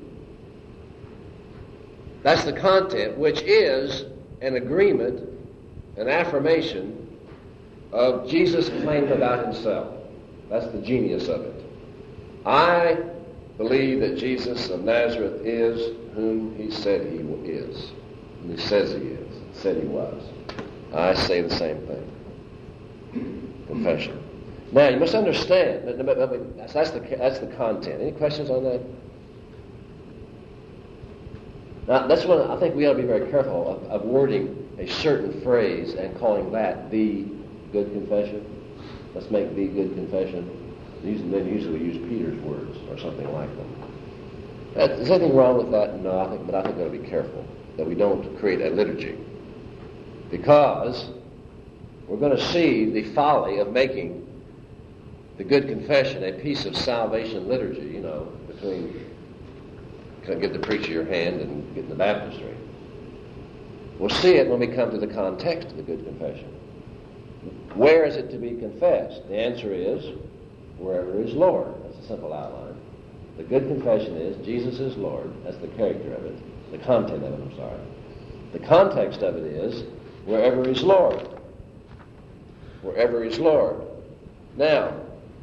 That's the content, which is an agreement, an affirmation of Jesus' claim about himself. That's the genius of it. I believe that Jesus of Nazareth is whom he said he is. And he says he is. Said he was. I say the same thing. Confession. Now, you must understand, that's the content. Any questions on that? Now, that's one I think we ought to be very careful of wording a certain phrase and calling that the good confession. Let's make the good confession. Then usually we use Peter's words or something like them. Is anything wrong with that? No, but I think we ought to be careful that we don't create a liturgy. Because we're going to see the folly of making the good confession a piece of salvation liturgy, between give the preacher your hand and get in the baptistry. We'll see it when we come to the context of the good confession. Where is it to be confessed? The answer is wherever is Lord. That's a simple outline. The good confession is Jesus is Lord. That's the character of it. The content of it, I'm sorry. The context of it is wherever is Lord. Wherever is Lord. Now,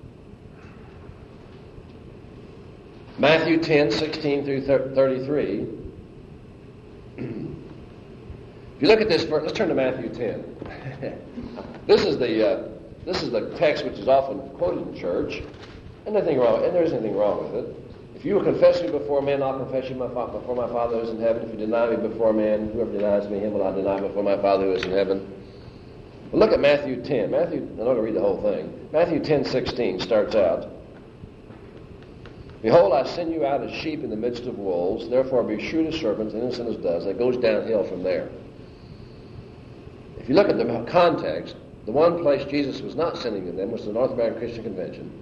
Matthew 10, 16 through 33. If you look at this verse, let's turn to Matthew 10. This is the text which is often quoted in church, and there isn't anything wrong with it. If you will confess me before men, I'll confess you before my Father who is in heaven. If you deny me before men, whoever denies me, him will I deny before my Father who is in heaven. But look at Matthew 10. I'm not going to read the whole thing. Matthew 10, 16 starts out, Behold, I send you out as sheep in the midst of wolves. Therefore be shrewd as serpents, innocent as doves. And it goes downhill from there. If you look at the context, the one place Jesus was not sending to them was the North American Christian Convention.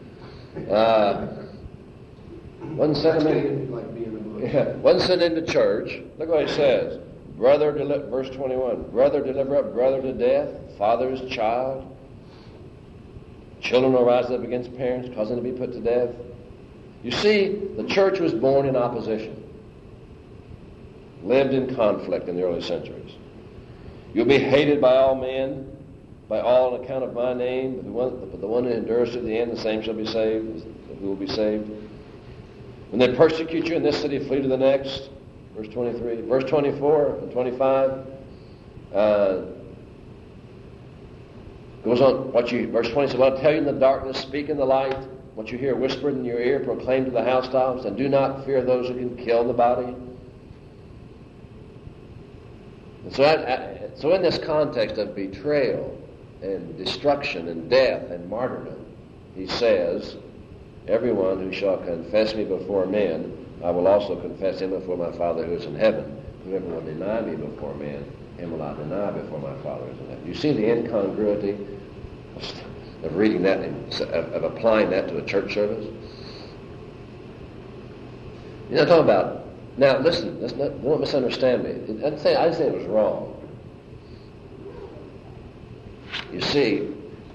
Wasn't sent into church. Look what he says. Verse 21. Brother deliver up brother to death, father's child. Children will rise up against parents, causing them to be put to death. You see, the church was born in opposition. Lived in conflict in the early centuries. You'll be hated by all men, by all on account of my name, but the one who endures to the end, the same shall be saved, who will be saved. When they persecute you in this city, flee to the next. Verse 23. Verse 24 and 25 goes on. Verse 20 says, what I tell you in the darkness, speak in the light. What you hear whispered in your ear, proclaim to the housetops, and do not fear those who can kill the body. And so in this context of betrayal and destruction and death and martyrdom, he says, everyone who shall confess me before men, I will also confess him before my Father who is in heaven. Whoever will deny me before men, him will I deny before my Father who is in heaven. You see the incongruity of reading that and of applying that to a church service? I'm talking about. Now, listen, don't misunderstand me. I didn't say it was wrong. You see,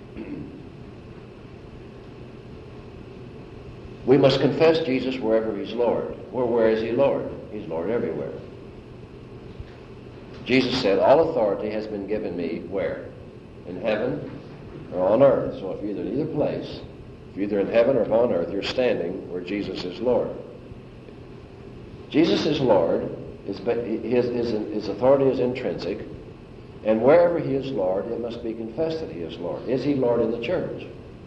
we must confess Jesus wherever he's Lord. Where is he Lord? He's Lord everywhere. Jesus said, all authority has been given me where? In heaven or on earth. So if you're in either place, if you're either in heaven or on earth, you're standing where Jesus is Lord. Jesus is Lord. His authority is intrinsic. And wherever he is Lord, it must be confessed that he is Lord. Is he Lord in the church?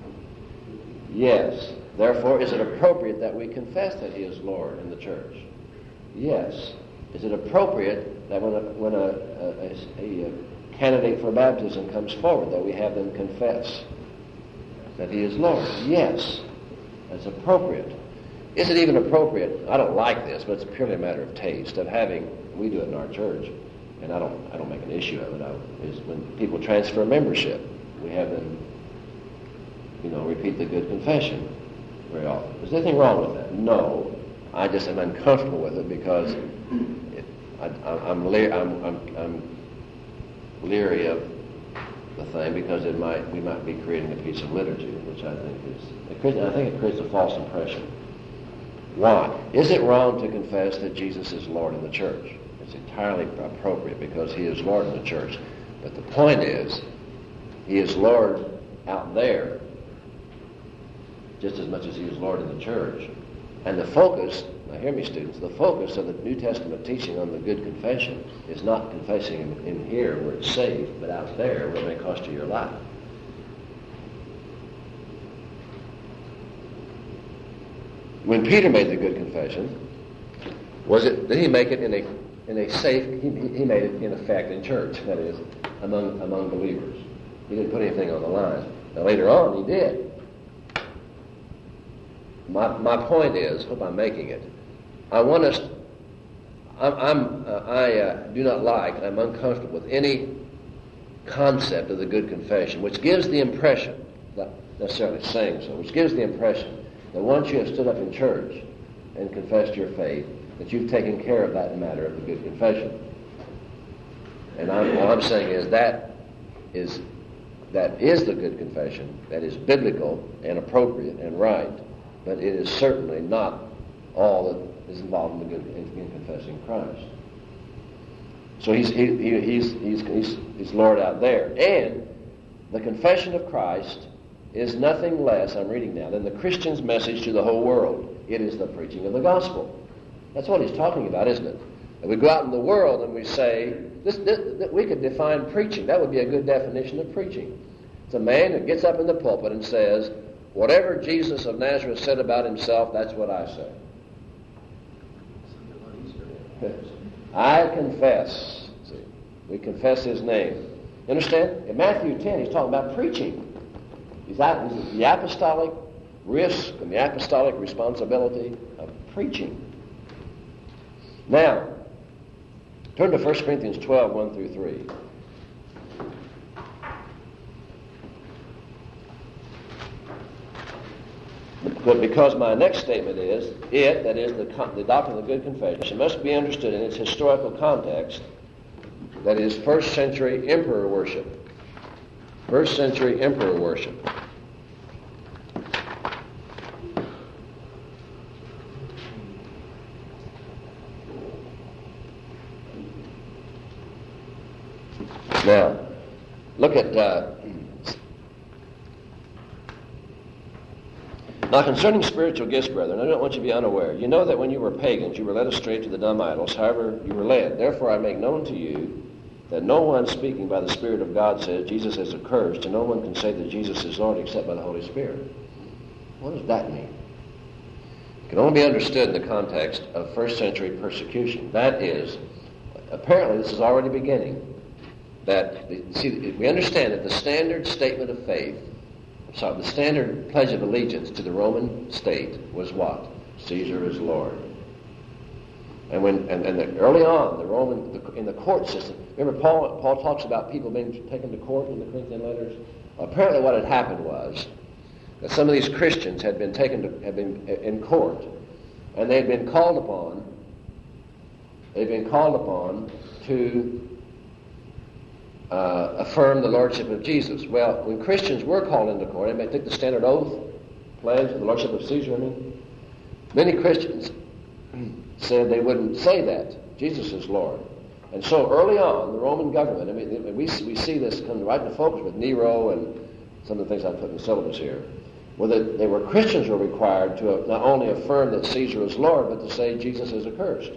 Yes. Therefore, is it appropriate that we confess that he is Lord in the church? Yes. Is it appropriate that when a candidate for baptism comes forward, that we have them confess that he is Lord? Yes. That's appropriate. Is it even appropriate? I don't like this, but it's purely a matter of taste, of having, we do it in our church, and I don't make an issue of it, is when people transfer membership. we have them, repeat the good confession very often. Is there anything wrong with that? No. I just am uncomfortable with it because I'm leery of the thing because we might be creating a piece of liturgy, which I think it creates a false impression. Why? Is it wrong to confess that Jesus is Lord in the church? It's entirely appropriate because he is Lord in the church. But the point is, he is Lord out there just as much as he is Lord in the church. And the focus, now hear me students, the focus of the New Testament teaching on the good confession is not confessing in here where it's safe, but out there where it may cost you your life. When Peter made the good confession, did he make it in a safe, he made it in effect in church, that is, among believers. He didn't put anything on the line. Now later on he did. My point is, hope I'm making it, I do not like, I'm uncomfortable with any concept of the good confession, which gives the impression, not necessarily saying so, which gives the impression that once you have stood up in church and confessed your faith, that you've taken care of that matter of the good confession. And all I'm saying is that is the good confession, that is biblical and appropriate and right, but it is certainly not all that is involved in confessing Christ. So he's Lord out there. And the confession of Christ is nothing less, I'm reading now, than the Christian's message to the whole world. It is the preaching of the gospel. That's what he's talking about, isn't it? And we go out in the world and we say, we could define preaching. That would be a good definition of preaching. It's a man who gets up in the pulpit and says, whatever Jesus of Nazareth said about himself, that's what I say. I confess. See, we confess his name. You understand? In Matthew 10, he's talking about preaching. He's the apostolic risk and the apostolic responsibility of preaching. Now, turn to 1 Corinthians 12, 1 through 3. But because my next statement is, that is, the doctrine of the good confession, must be understood in its historical context, that is, first century emperor worship. First century emperor worship. Now, look at now concerning spiritual gifts, brethren, I don't want you to be unaware. You know that when you were pagans, you were led astray to the dumb idols, however you were led. Therefore I make known to you that no one speaking by the Spirit of God says Jesus is accursed, and no one can say that Jesus is Lord except by the Holy Spirit. What does that mean? It can only be understood in the context of first century persecution. That is, apparently this is already beginning. We understand that the standard statement of faith, the standard pledge of allegiance to the Roman state was what? Caesar is Lord. And early on, in the court system, remember Paul talks about people being taken to court in the Corinthian letters. Apparently, what had happened was that some of these Christians had been in court, and they had been called upon. They'd been called upon to affirm the lordship of Jesus. Well, when Christians were called into court, and they took the standard oath, pledge the lordship of Caesar. Many Christians said they wouldn't say that Jesus is Lord. And so early on, the Roman government, we see this come right into focus with Nero and some of the things I put in the syllabus here, where Christians were required to not only affirm that Caesar is Lord, but to say Jesus is accursed.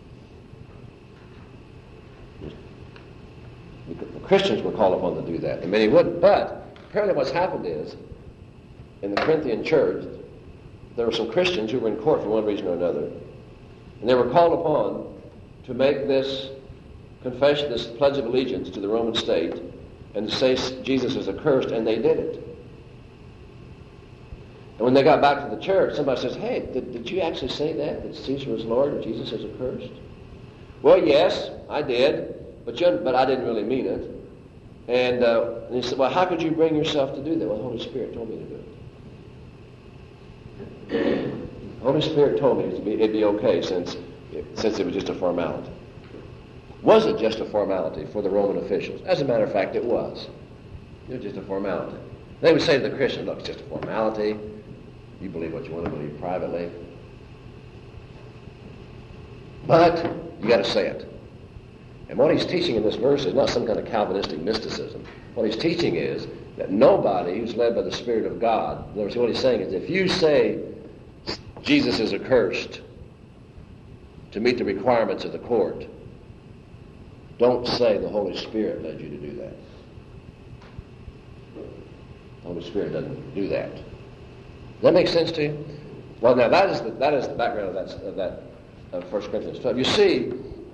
The Christians were called upon to do that, and many wouldn't. But apparently what's happened is, in the Corinthian church, there were some Christians who were in court for one reason or another, and they were called upon to make this confession, this pledge of allegiance to the Roman state, and to say Jesus is accursed, and they did it. And when they got back to the church, somebody says, hey, did you actually say that Caesar is Lord and Jesus is accursed? Well, yes, I did. But I didn't really mean it. And he said, well, how could you bring yourself to do that? Well, the Holy Spirit told me to do it. The Holy Spirit told me it'd be okay since it was just a formality. Was it just a formality for the Roman officials? As a matter of fact, it was. It was just a formality. They would say to the Christian, look, it's just a formality. You believe what you want to believe privately. But you got to say it. And what he's teaching in this verse is not some kind of Calvinistic mysticism. What he's teaching is that nobody who's led by the Spirit of God, in other words, what he's saying is if you say Jesus is accursed to meet the requirements of the court, don't say the Holy Spirit led you to do that. The Holy Spirit doesn't do that. Does that make sense to you? Well, now that is the background of that 1 Corinthians 12. You see,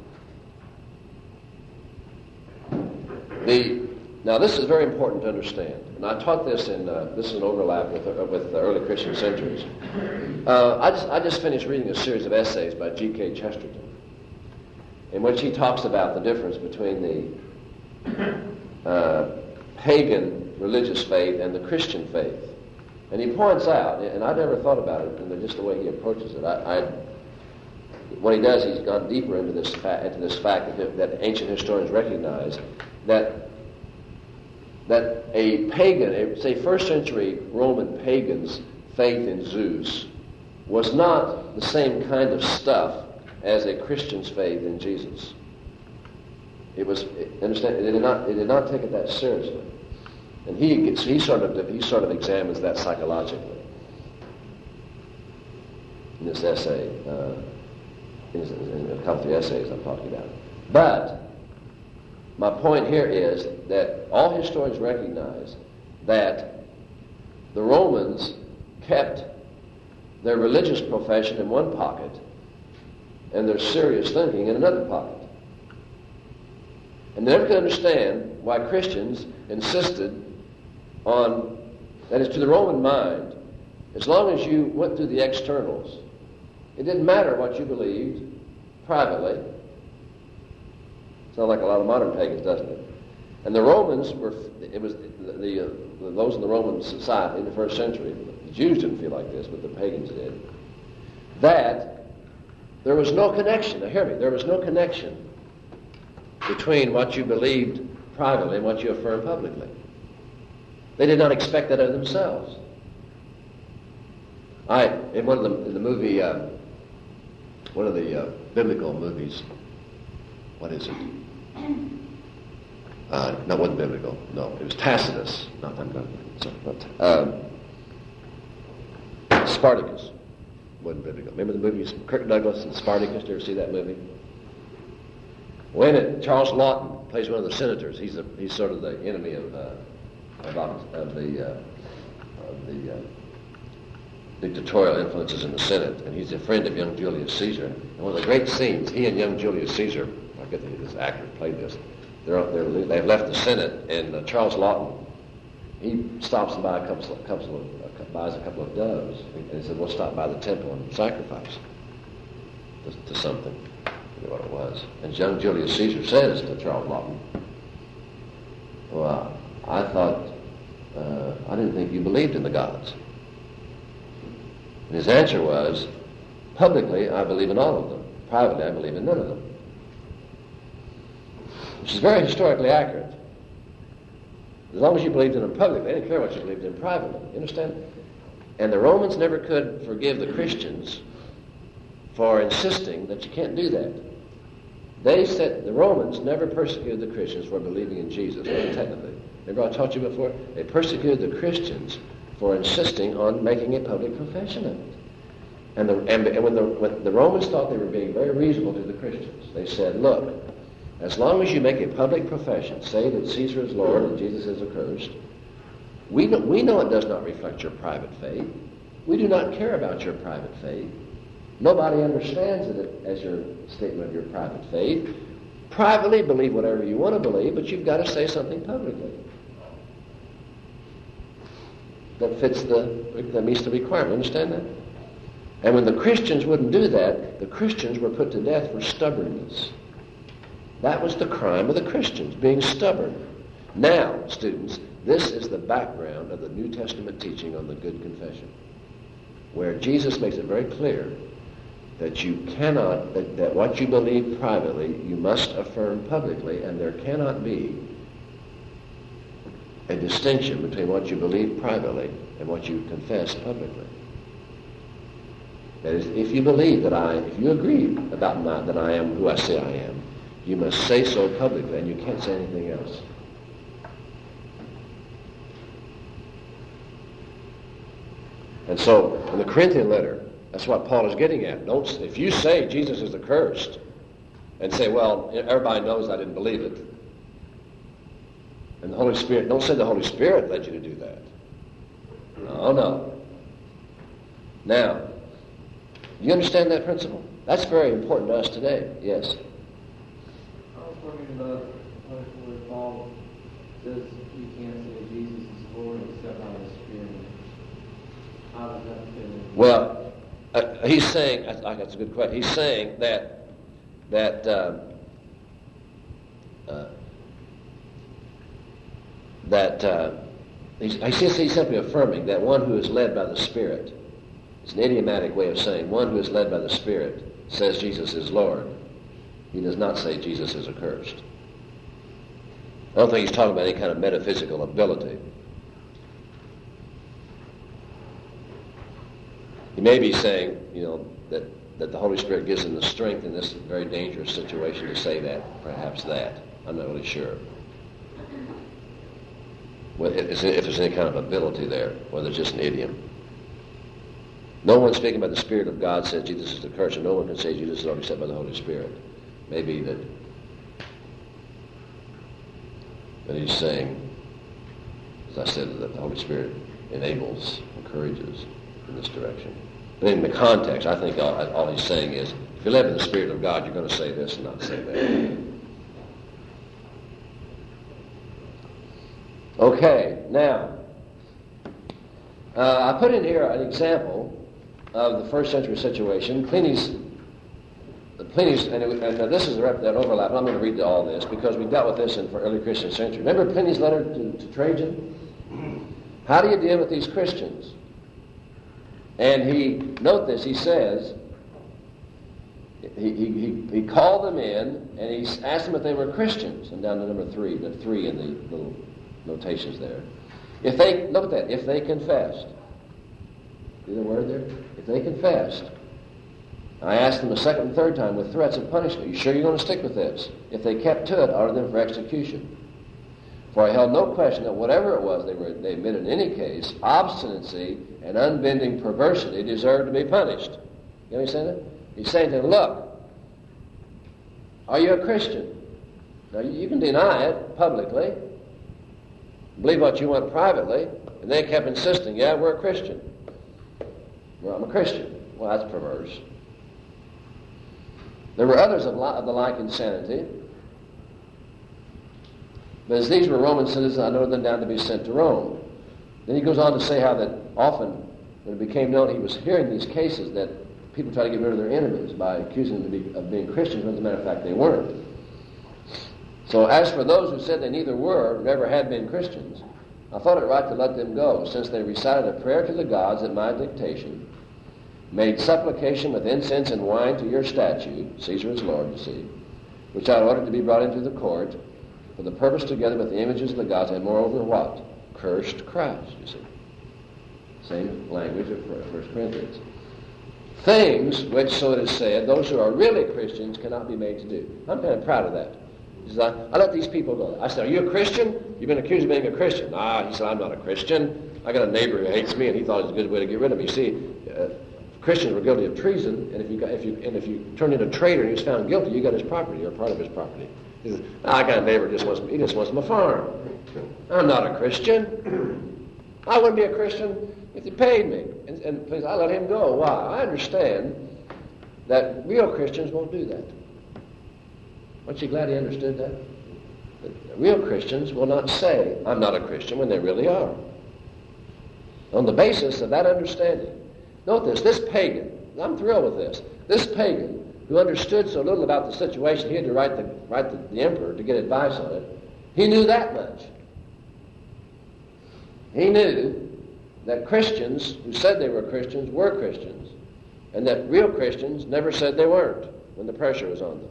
now this is very important to understand, and I taught this this is an overlap with the early Christian centuries. I just finished reading a series of essays by G.K. Chesterton, in which he talks about the difference between the pagan religious faith and the Christian faith. And he points out, and I never thought about it, and just the way he approaches it. What he does, he's gone deeper into this fact that ancient historians recognize that a pagan, say first century Roman pagans' faith in Zeus was not the same kind of stuff as a Christian's faith in Jesus. It did not take it that seriously. And he sort of examines that psychologically in this essay, in a couple of the essays I'm talking about. But my point here is that all historians recognize that the Romans kept their religious profession in one pocket and their serious thinking in another pocket. And they never could understand why Christians insisted on, that is, to the Roman mind, as long as you went through the externals, it didn't matter what you believed privately. Sounds like a lot of modern pagans, doesn't it? And the Romans those in the Roman society in the first century, the Jews didn't feel like this, but the pagans did, that there was no connection. Now hear me, there was no connection between what you believed privately and what you affirmed publicly. They did not expect that of themselves. In the movie, one of the biblical movies, what is it? No, it wasn't biblical. No, it was Tacitus. Spartacus wasn't biblical. Remember the movies Kirk Douglas and Spartacus? Did you ever see that movie? Well, in it, Charles Lawton plays one of the senators. He's sort of the enemy of the dictatorial influences in the Senate, and he's a friend of young Julius Caesar. And one of the great scenes, he and young Julius Caesar, I forget that this actor played this, they've left the Senate, and Charles Lawton, he stops and buys a couple of doves, and he said, we'll stop by the temple and sacrifice to something. I forget what it was. And young Julius Caesar says to Charles Lawton, well, I thought, I didn't think you believed in the gods. And his answer was, publicly, I believe in all of them. Privately, I believe in none of them. Which is very historically accurate. As long as you believed in them publicly, they didn't care what you believed in privately. You understand? And the Romans never could forgive the Christians for insisting that you can't do that. They said the Romans never persecuted the Christians for believing in Jesus, technically. Remember I taught you before? They persecuted the Christians for insisting on making a public profession of it. And when the Romans thought they were being very reasonable to the Christians, they said, look, as long as you make a public profession, say that Caesar is Lord and Jesus is accursed, we know it does not reflect your private faith. We do not care about your private faith. Nobody understands it as your statement of your private faith. Privately, believe whatever you want to believe, but you've got to say something publicly that meets the requirement. Understand that? And when the Christians wouldn't do that, the Christians were put to death for stubbornness. That was the crime of the Christians, being stubborn. Now, students, this is the background of the New Testament teaching on the good confession, where Jesus makes it very clear that you cannot, that what you believe privately, you must affirm publicly, and there cannot be a distinction between what you believe privately and what you confess publicly. That is, if you believe if you agree about that I am who I say I am, you must say so publicly, and you can't say anything else. And so, in the Corinthian letter, that's what Paul is getting at. If you say Jesus is accursed, and say, well, everybody knows I didn't believe it, and the Holy Spirit, don't say the Holy Spirit led you to do that. No. Now, you understand that principle? That's very important to us today. Yes? I was wondering about where Paul says you can't say Jesus is Lord except by the Spirit. How does that fit in? Well, he's saying, that's a good question. He's saying that he's simply affirming that one who is led by the Spirit, it's an idiomatic way of saying one who is led by the Spirit says Jesus is Lord. He does not say Jesus is accursed. I don't think he's talking about any kind of metaphysical ability. He may be saying, that the Holy Spirit gives him the strength in this very dangerous situation to say that, perhaps that. I'm not really sure. If there's any kind of ability there, whether it's just an idiom. No one speaking by the Spirit of God says Jesus is accursed, and no one can say Jesus is Lord except by the Holy Spirit. Maybe that he's saying, as I said, that the Holy Spirit enables, encourages in this direction. But in the context, I think all he's saying is, if you live in the Spirit of God, you're going to say this and not say that. Okay, now, I put in here an example of the first century situation. Pliny's, and this is that overlap. I'm going to read all this because we dealt with this in the early Christian century. Remember Pliny's letter to Trajan? How do you deal with these Christians? And note this, he says, he called them in and he asked them if they were Christians. And down to number 3, the 3 in the little notations there. If they confessed. See the word there? If they confessed. I asked them a second and third time with threats of punishment. You sure you're going to stick with this? If they kept to it, order them for execution. For I held no question that whatever it was they admitted in any case, obstinacy and unbending perversity deserved to be punished. You understand that? He's saying to them, look, are you a Christian? Now you can deny it publicly, believe what you want privately, and they kept insisting, yeah, we're a Christian. Well, I'm a Christian. Well, that's perverse. There were others of the like insanity. But as these were Roman citizens, I noted them down to be sent to Rome. Then he goes on to say how that often, when it became known he was hearing these cases, that people try to get rid of their enemies by accusing them of being Christians, when as a matter of fact they weren't. So as for those who said they neither were, never had been Christians, I thought it right to let them go, since they recited a prayer to the gods at my dictation, made supplication with incense and wine to your statue, Caesar is Lord, you see, which I ordered to be brought into the court, for the purpose together with the images of the gods, and moreover what? Cursed Christ, you see. Same language of 1 Corinthians. Things which, so it is said, those who are really Christians cannot be made to do. I'm kind of proud of that. He says, I let these people go. I said, are you a Christian? You've been accused of being a Christian. He said, I'm not a Christian. I got a neighbor who hates me, and he thought it was a good way to get rid of me. See, Christians were guilty of treason, and if you turned in a traitor and he was found guilty, you got his property or part of his property. He says, I got a neighbor who just wants my farm. I'm not a Christian. I wouldn't be a Christian if he paid me. And please, I let him go. Why? I understand that real Christians won't do that. Aren't you glad he understood that? That real Christians will not say, I'm not a Christian, when they really are. On the basis of that understanding. Note this pagan, I'm thrilled with this pagan who understood so little about the situation, he had to write the emperor to get advice on it. He knew that much. He knew that Christians who said they were Christians, and that real Christians never said they weren't when the pressure was on them.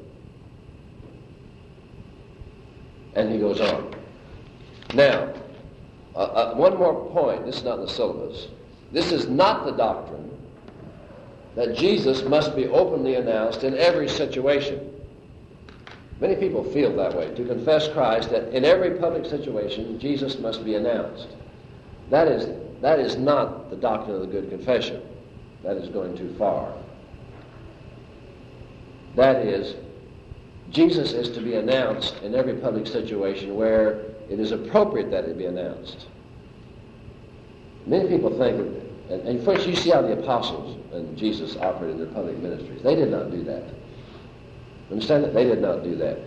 And he goes on. Now, one more point. This is not in the syllabus. This is not the doctrine that Jesus must be openly announced in every situation. Many people feel that way, to confess Christ, that in every public situation, Jesus must be announced. That is not the doctrine of the good confession. That is going too far. That is, Jesus is to be announced in every public situation where it is appropriate that it be announced. Many people think, and first you see how the apostles and Jesus operated in their public ministries. They did not do that. Understand that? They did not do that.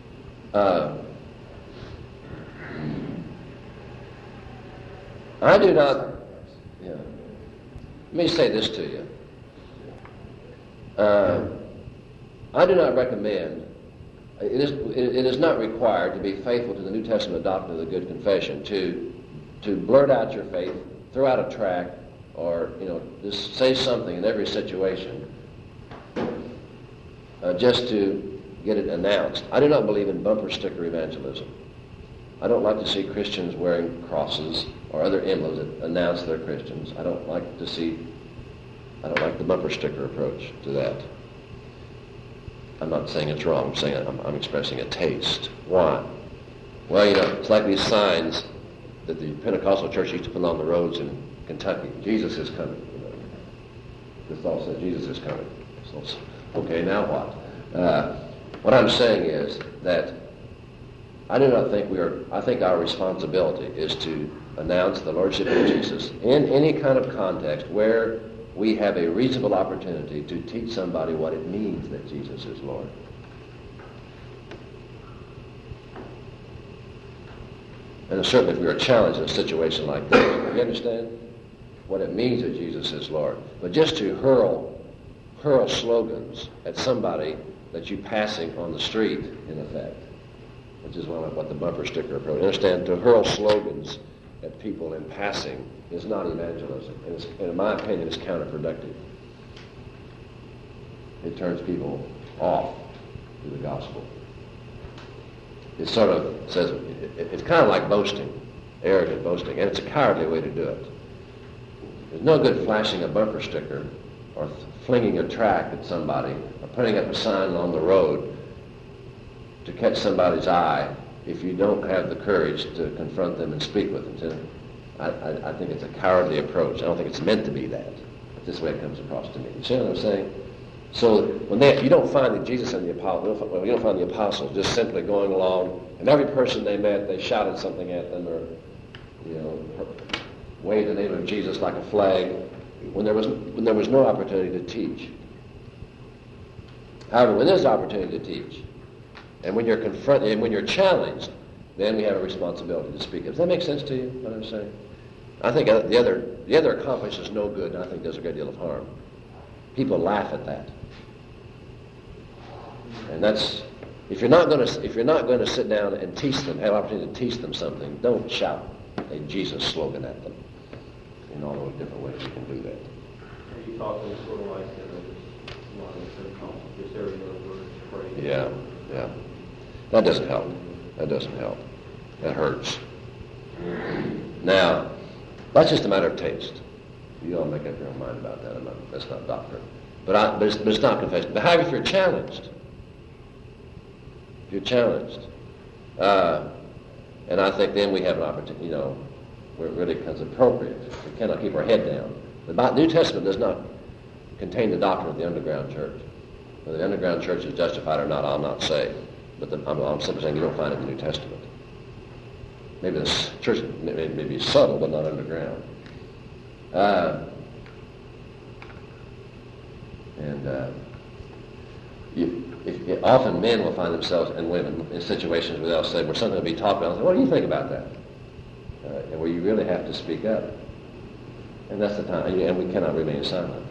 I do not... Yeah. Let me say this to you. I do not recommend... It is not required to be faithful to the New Testament doctrine of the good confession, to blurt out your faith, throw out a tract, or just say something in every situation, just to get it announced. I do not believe in bumper sticker evangelism. I don't like to see Christians wearing crosses or other emblems that announce they're Christians. I don't like the bumper sticker approach to that. I'm not saying it's wrong. I'm saying I'm expressing a taste. Why? Well, it's like these signs that the Pentecostal church used to put on the roads in Kentucky. Jesus is coming. This all said Jesus is coming. So, okay, now what? What I'm saying is that I do not think I think our responsibility is to announce the Lordship of Jesus in any kind of context where we have a reasonable opportunity to teach somebody what it means that Jesus is Lord. And certainly if we are challenged in a situation like this, you understand what it means that Jesus is Lord. But just to hurl slogans at somebody that you're passing on the street, in effect, which is what the bumper sticker approach. Understand, to hurl slogans at people in passing is not evangelism. And in my opinion, it's counterproductive. It turns people off to the gospel. It sort of says, it's kind of like boasting, arrogant boasting, and it's a cowardly way to do it. There's no good flashing a bumper sticker or flinging a tract at somebody or putting up a sign along the road to catch somebody's eye if you don't have the courage to confront them and speak with them. I think it's a cowardly approach. I don't think it's meant to be that. But this way it comes across to me. You see what I'm saying? So you don't find that Jesus and the apostles, you don't find the apostles just simply going along, and every person they met, they shouted something at them or, waved the name of Jesus like a flag when there was no opportunity to teach. However, when there's opportunity to teach, and when you're confronted, and when you're challenged, then we have a responsibility to speak. Does that make sense to you, what I'm saying? I think the other accomplishes no good, and I think does a great deal of harm. People laugh at that. And that's, if you're not going to sit down and teach them, have an opportunity to teach them something, don't shout a Jesus slogan at them. In all those different ways you can do that. Are you talking sort of like just every other word, phrase? Yeah. That doesn't help. That hurts. Now, that's just a matter of taste. You all make up your own mind about that. That's not doctrine. But it's not confession. But however, if you're challenged, and I think then we have an opportunity, where it really becomes appropriate. We cannot keep our head down. The New Testament does not contain the doctrine of the underground church. Whether the underground church is justified or not, I'll not say. But I'm simply saying you don't find it in the New Testament. Maybe the church may be subtle, but not underground. Often men will find themselves, and women, in situations where they'll say, where something will be talked about, and say, what do you think about that? And where you really have to speak up. And that's the time, and we cannot remain silent.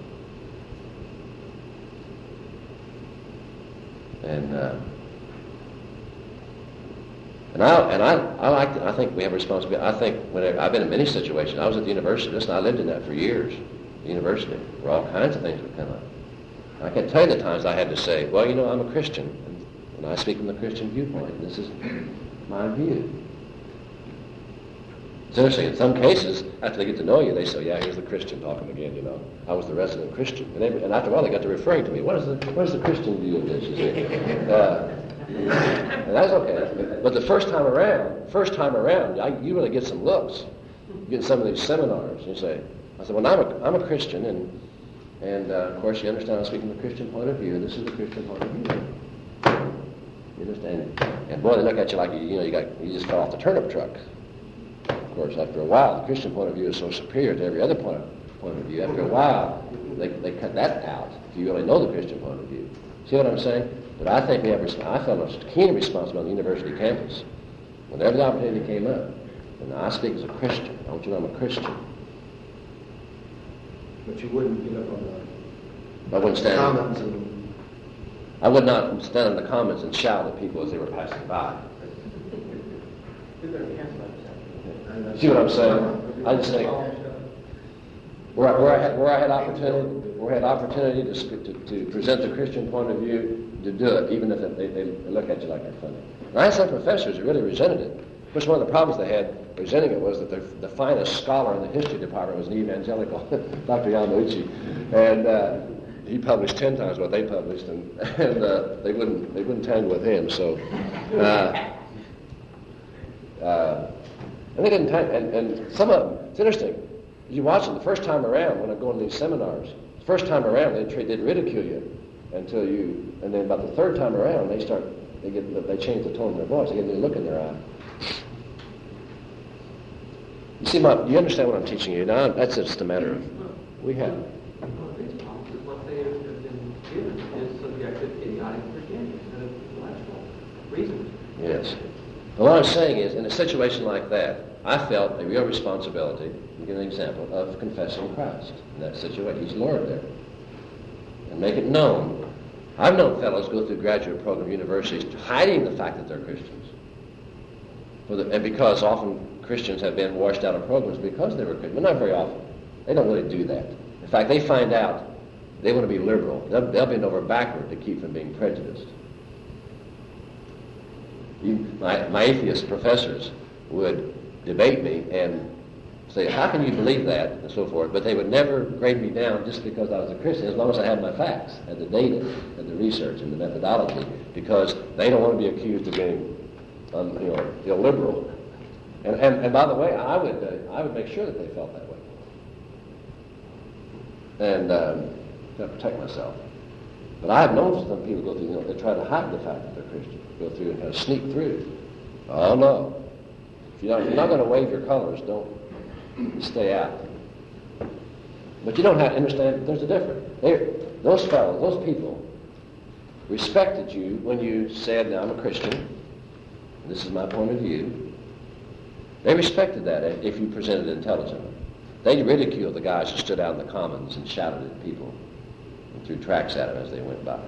And And I like it. I think we have a responsibility. I think whenever I've been in many situations. I was at the university. Listen, I lived in that for years. The university, where all kinds of things would come up. I can tell you the times I had to say, well, you know, I'm a Christian, and I speak from the Christian viewpoint. This is my view. It's interesting. In some cases, after they get to know you, they say, yeah, here's the Christian talking again, you know. I was the resident Christian. And after a while, they got to referring to me. What is the Christian view of this, you see? And that's okay. But the first time around, you really get some looks. You get some of these seminars. And you say, I said, well, I'm a Christian, and of course, you understand I'm speaking from the Christian point of view, and this is the Christian point of view. You understand? And boy, they look at you like you just fell off the turnip truck. Of course, after a while, the Christian point of view is so superior to every other point of view. After a while, they cut that out if you really know the Christian point of view. See what I'm saying? But I think I felt a keen responsibility on the university campus. Whenever the opportunity came up, and I speak as a Christian. I want you to know I'm a Christian. But you wouldn't get up on I wouldn't stand. comments and I would not stand in the comments and shout at people as they were passing by. See what I'm saying? I just think where I had opportunity to present the Christian point of view, to do it, even if they look at you like you're funny. And I had some professors who really resented it. Of course, one of the problems they had presenting it was that the finest scholar in the history department was an evangelical, Dr. Yamauchi, and he published 10 times what they published, and they wouldn't tangle with him. So, and they didn't tangle. And some of them, it's interesting. You watch them the first time around when I go to these seminars. The first time around, they'd ridicule you and then about the third time around, they change the tone of their voice. They get a new look in their eye. You see, you understand what I'm teaching you now? That's just a matter of we have. What they have been given is subjective, idiotic Christianity instead of intellectual reason. Yes. Well, what I'm saying is, in a situation like that, I felt a real responsibility, to give an example, of confessing Christ in that situation. He's Lord there. And make it known. I've known fellows go through graduate program universities hiding the fact that they're Christians. And because often Christians have been washed out of programs because they were Christians. But not very often. They don't really do that. In fact, they find out they want to be liberal. They'll bend over backward to keep from being prejudiced. My atheist professors would debate me and say, how can you believe that, and so forth, but they would never grade me down just because I was a Christian, as long as I had my facts, and the data, and the research, and the methodology, because they don't want to be accused of being, illiberal. And by the way, I would make sure that they felt that way, and to protect myself. But I have known some people go through, they try to hide the fact that they're Christian, go through and kind of sneak through. Oh no! If you're not going to wave your colors, don't. Stay out. But you don't have to understand there's a difference. Those fellows, those people, respected you when you said, now I'm a Christian, this is my point of view. They respected that if you presented intelligently. They ridiculed the guys who stood out in the commons and shouted at people and threw tracts at them as they went by.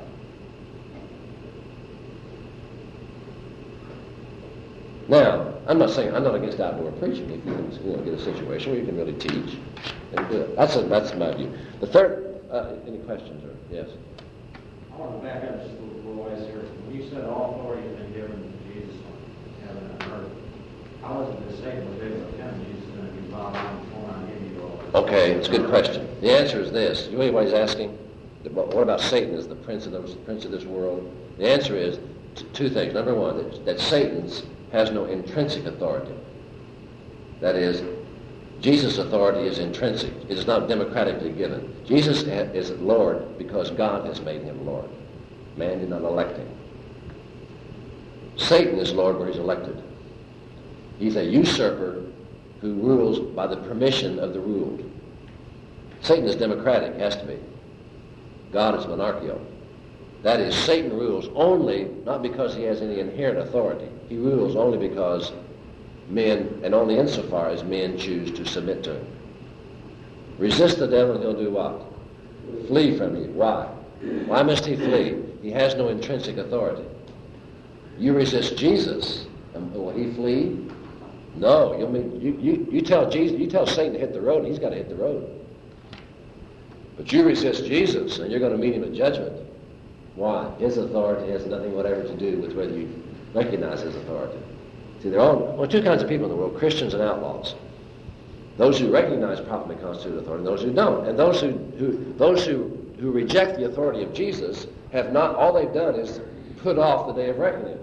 Now, I'm not against outdoor preaching if you can get a situation where you can really teach and do it. That's my view. The third, any questions? Or yes? I want to back up just a little ways here. When you said all authority has been given to Jesus on heaven and earth, how is it that Satan was able to come? Jesus is going to be Bob, I'm giving you all this. Okay, it's a good question. The answer is this. You know what he's asking? What about Satan as the prince of this world? The answer is two things. Number one, that Satan's has no intrinsic authority. That is, Jesus' authority is intrinsic. It is not democratically given. Jesus is Lord because God has made him Lord. Man did not elect him. Satan is Lord where he's elected. He's a usurper who rules by the permission of the ruled. Satan is democratic, has to be. God is monarchical. That is, Satan rules only, not because he has any inherent authority. He rules only because men, and only insofar as men choose to submit to him. Resist the devil and he'll do what? Flee from you. Why? Why must he flee? He has no intrinsic authority. You resist Jesus And will he flee? No. You tell Jesus, you tell Satan to hit the road, and he's got to hit the road. But you resist Jesus, and you're going to meet him at judgment. Why? His authority has nothing whatever to do with whether you recognize his authority. See, there are two kinds of people in the world, Christians and outlaws. Those who recognize properly constituted authority, and those who don't. And those who reject the authority of Jesus have not, all they've done is put off the day of reckoning.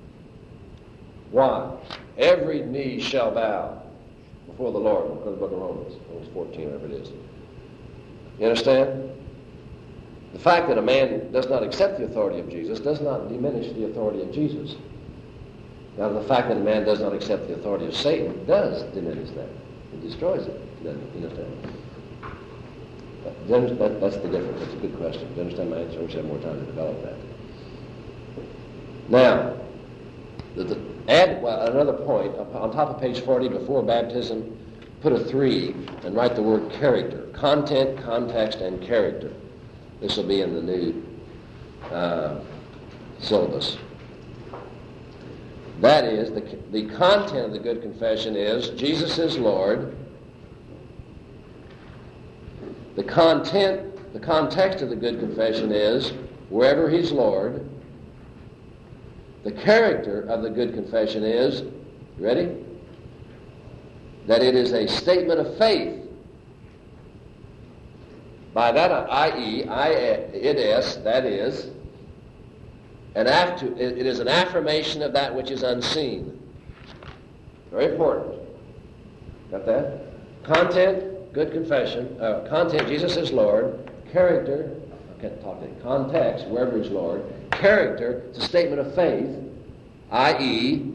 Why? Every knee shall bow before the Lord, according to the book of Romans 14, whatever it is. You understand? The fact that a man does not accept the authority of Jesus does not diminish the authority of Jesus. Now, the fact that a man does not accept the authority of Satan does diminish that. It destroys it. You understand? That's the difference. That's a good question. Do you understand my answer? I wish I had more time to develop that. Now, add another point. On top of page 40, before baptism, put a 3 and write the word character. Content, context, and character. This will be in the new syllabus. That is, the content of the good confession is Jesus is Lord. The context of the good confession is wherever he's Lord. The character of the good confession is, you ready? That it is a statement of faith. By that, i.e., that is, it is an affirmation of that which is unseen. Very important. Got that? Content, good confession. Content, Jesus is Lord. Character, I can't talk to you. Context, wherever he's Lord. Character, it's a statement of faith, i.e.,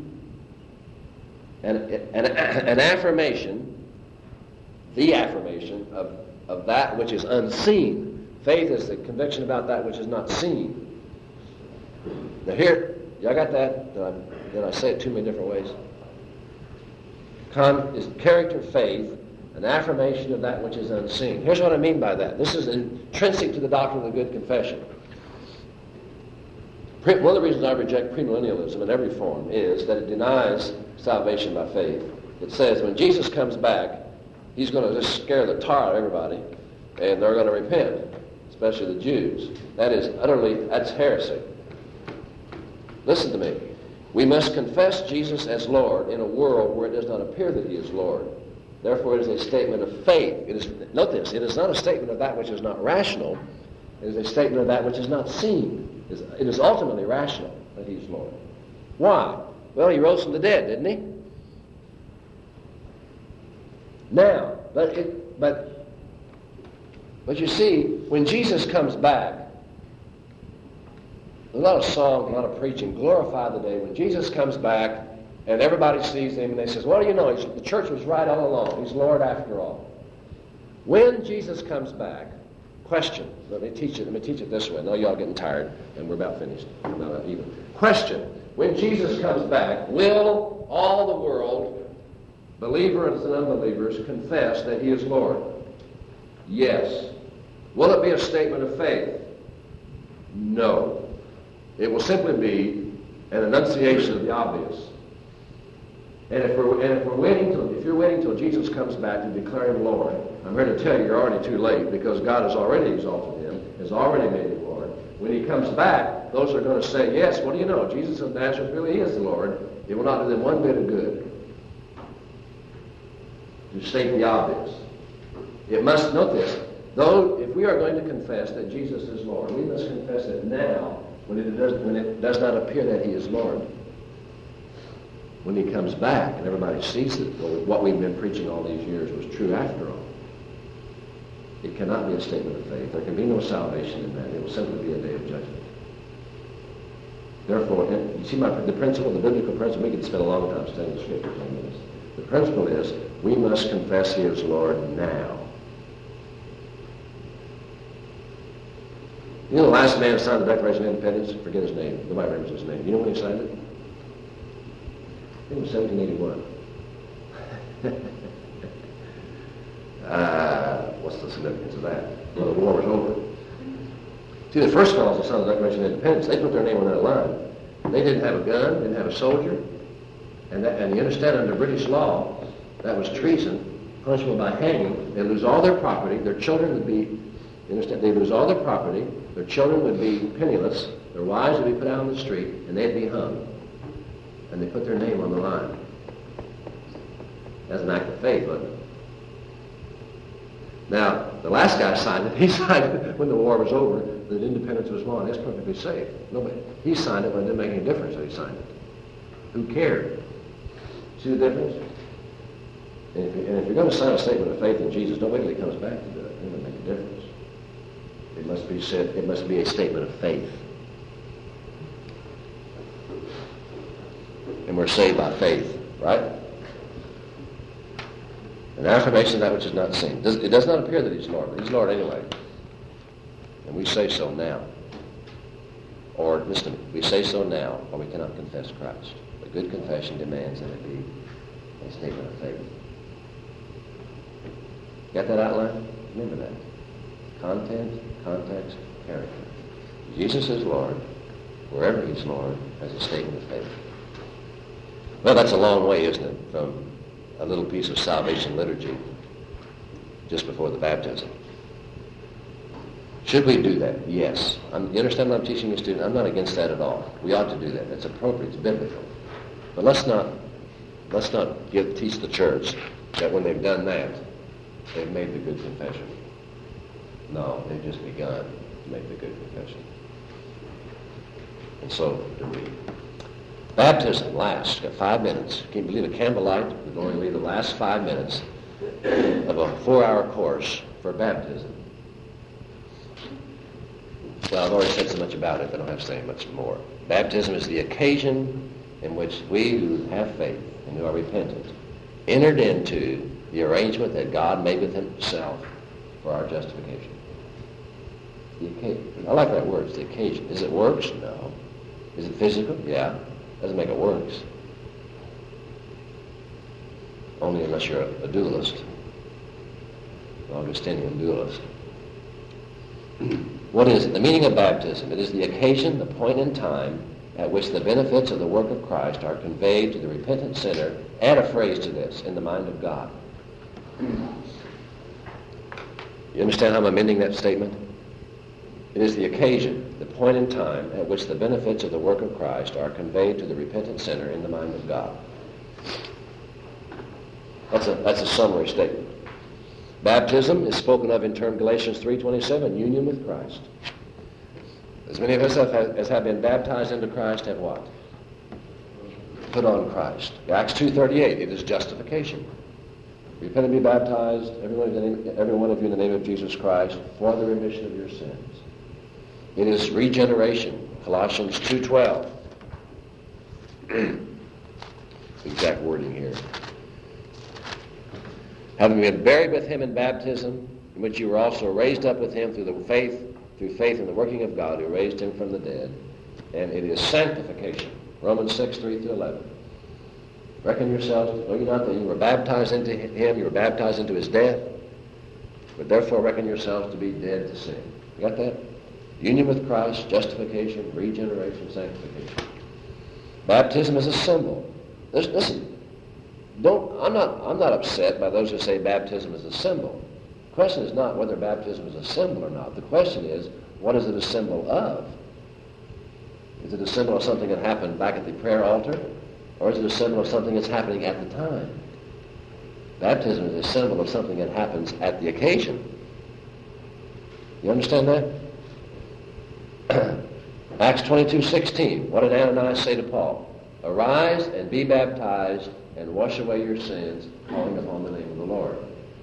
an affirmation, the affirmation of that which is unseen. Faith is the conviction about that which is not seen. Now here, y'all got that? Did I say it too many different ways? Is character, faith, an affirmation of that which is unseen. Here's what I mean by that. This is intrinsic to the doctrine of the good confession. One of the reasons I reject premillennialism in every form is that it denies salvation by faith. It says when Jesus comes back, he's going to just scare the tar out of everybody, and they're going to repent, especially the Jews. That's heresy. Listen to me. We must confess Jesus as Lord in a world where it does not appear that he is Lord. Therefore, it is a statement of faith. Note this, it is not a statement of that which is not rational. It is a statement of that which is not seen. It is ultimately rational that he's Lord. Why? Well, he rose from the dead, didn't he? Now, but you see, when Jesus comes back, a lot of song, a lot of preaching, glorify the day when Jesus comes back and everybody sees him and they says, well, you know, the church was right all along. He's Lord after all. When Jesus comes back, question, let me teach it this way. I know y'all getting tired and we're about finished. About even. Question, when Jesus comes back, will all the world, believers and unbelievers, confess that he is Lord? Yes. Will it be a statement of faith? No. It will simply be an enunciation of the obvious. And if you're waiting till Jesus comes back to declare him Lord, I'm here to tell you you're already too late because God has already exalted him, has already made him Lord. When he comes back, those are going to say, yes, what do you know? Jesus of Nazareth really is the Lord. It will not do them one bit of good to state the obvious. It must, note this, though if we are going to confess that Jesus is Lord, we must confess it now when it does not appear that he is Lord. When he comes back and everybody sees that what we've been preaching all these years was true after all. It cannot be a statement of faith. There can be no salvation in that. It will simply be a day of judgment. Therefore, you see the principle, the biblical principle, we could spend a long time studying the scripture, 10 minutes. The principle is we must confess he is Lord now. You know the last man who signed the Declaration of Independence? Forget his name. Nobody remembers his name. You know when he signed it? I think it was 1781. What's the significance of that? Well, the war was over. See, the first fellows who signed the Declaration of Independence, they put their name on that line. They didn't have a gun, didn't have a soldier. And you understand, under British law, that was treason, punishable by hanging. They'd lose all their property. Their children would be, you understand, they'd lose all their property. Their children would be penniless. Their wives would be put out on the street, and they'd be hung. And they put their name on the line. As an act of faith, wasn't it? Now, the last guy signed it. He signed it when the war was over, that independence was won. That's perfectly safe. Nobody. He signed it when it didn't make any difference that he signed it. Who cared? See the difference? And if you're going to sign a statement of faith in Jesus, don't wait till he comes back to do it. It doesn't make a difference. It must be said. It must be a statement of faith. And we're saved by faith, right? An affirmation of that which is not seen. It does not appear that he's Lord, but he's Lord anyway. And we say so now. Or, listen to me, we say so now, or we cannot confess Christ. A good confession demands that it be a statement of faith. Got that outline? Remember that. Content, context, character. Jesus is Lord, wherever he's Lord, as a statement of faith. Well, that's a long way, isn't it, from a little piece of salvation liturgy just before the baptism. Should we do that? Yes. You understand what I'm teaching a student? I'm not against that at all. We ought to do that. It's appropriate. It's biblical. But let's not teach the church that when they've done that, they've made the good confession. No, they've just begun to make the good confession. And so do we. Baptism lasts. Got 5 minutes. Can you believe a Campbellite would only leave the last 5 minutes of a 4-hour course for baptism? Well, I've already said so much about it, but I don't have to say much more. Baptism is the occasion in which we who have faith and who are repentant entered into the arrangement that God made with himself for our justification. The occasion. I like that word, it's the occasion. Is it works? No. Is it physical? Yeah. Doesn't make it works. Only unless you're a dualist, an Augustinian dualist. What is it? The meaning of baptism. It is the occasion, the point in time at which the benefits of the work of Christ are conveyed to the repentant sinner. Add a phrase to this, in the mind of God. You understand how I'm amending that statement? It is the occasion, the point in time at which the benefits of the work of Christ are conveyed to the repentant sinner in the mind of God. That's a summary statement. Baptism is spoken of in term Galatians 3:27, union with Christ. As many of us as have been baptized into Christ have what? Put on Christ. Acts 2:38, it is justification. Repent and be baptized, every one of you in the name of Jesus Christ, for the remission of your sins. It is regeneration. Colossians 2:12. Exact wording here. Having been buried with him in baptism, in which you were also raised up with him through faith in the working of God who raised him from the dead. And it is sanctification. Romans 6:3-11. Reckon yourselves, know you not that you were baptized into him, you were baptized into his death, but therefore reckon yourselves to be dead to sin. You got that? Union with Christ, justification, regeneration, sanctification. Baptism is a symbol. Listen, I'm not upset by those who say baptism is a symbol. The question is not whether baptism is a symbol or not. The question is, what is it a symbol of? Is it a symbol of something that happened back at the prayer altar? Or is it a symbol of something that's happening at the time? Baptism is a symbol of something that happens at the occasion. You understand that? Acts 22:16. What did Ananias say to Paul? Arise and be baptized and wash away your sins, calling upon the name of the Lord.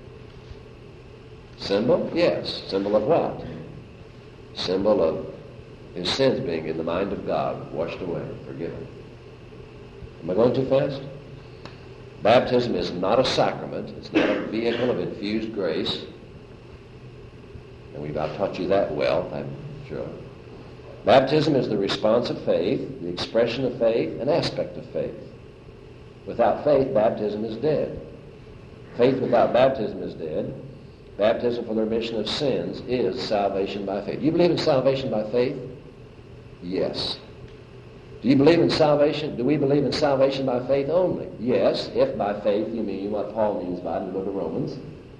Symbol? Yes. Symbol of what? Symbol of his sins being in the mind of God, washed away, forgiven. Am I going too fast? Baptism is not a sacrament. It's not a vehicle of infused grace. And I've taught you that well, I'm sure. Baptism is the response of faith, the expression of faith, an aspect of faith. Without faith, baptism is dead. Faith without baptism is dead. Baptism for the remission of sins is salvation by faith. Do you believe in salvation by faith? Yes. Do you believe in salvation? Do we believe in salvation by faith only? Yes, if by faith you mean what Paul means by it in the book of Romans.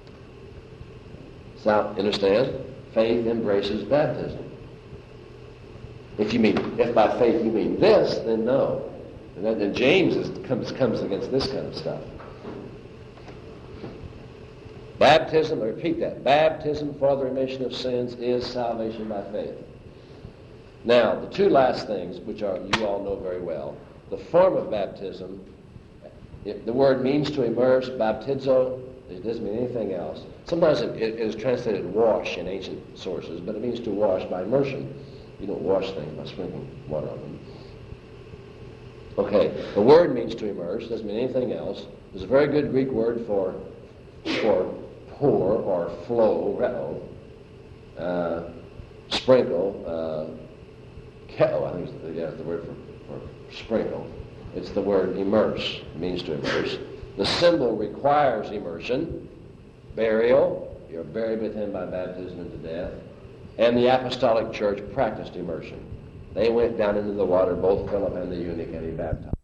So, understand? Faith embraces baptism. If by faith you mean this, then no. And then James comes against this kind of stuff. Baptism, I repeat that, baptism for the remission of sins is salvation by faith. Now, the two last things, which you all know very well, the form of baptism, the word means to immerse, baptizo, it doesn't mean anything else. Sometimes it is translated wash in ancient sources, but it means to wash by immersion. You don't wash things by sprinkling water on them. Okay, the word means to immerse, doesn't mean anything else. There's a very good Greek word for pour or flow, sprinkle, keto, I think is the word for sprinkle. It's the word immerse, it means to immerse. The symbol requires immersion, burial, you're buried with him by baptism into death, and the apostolic church practiced immersion. They went down into the water, both Philip and the eunuch, and he baptized.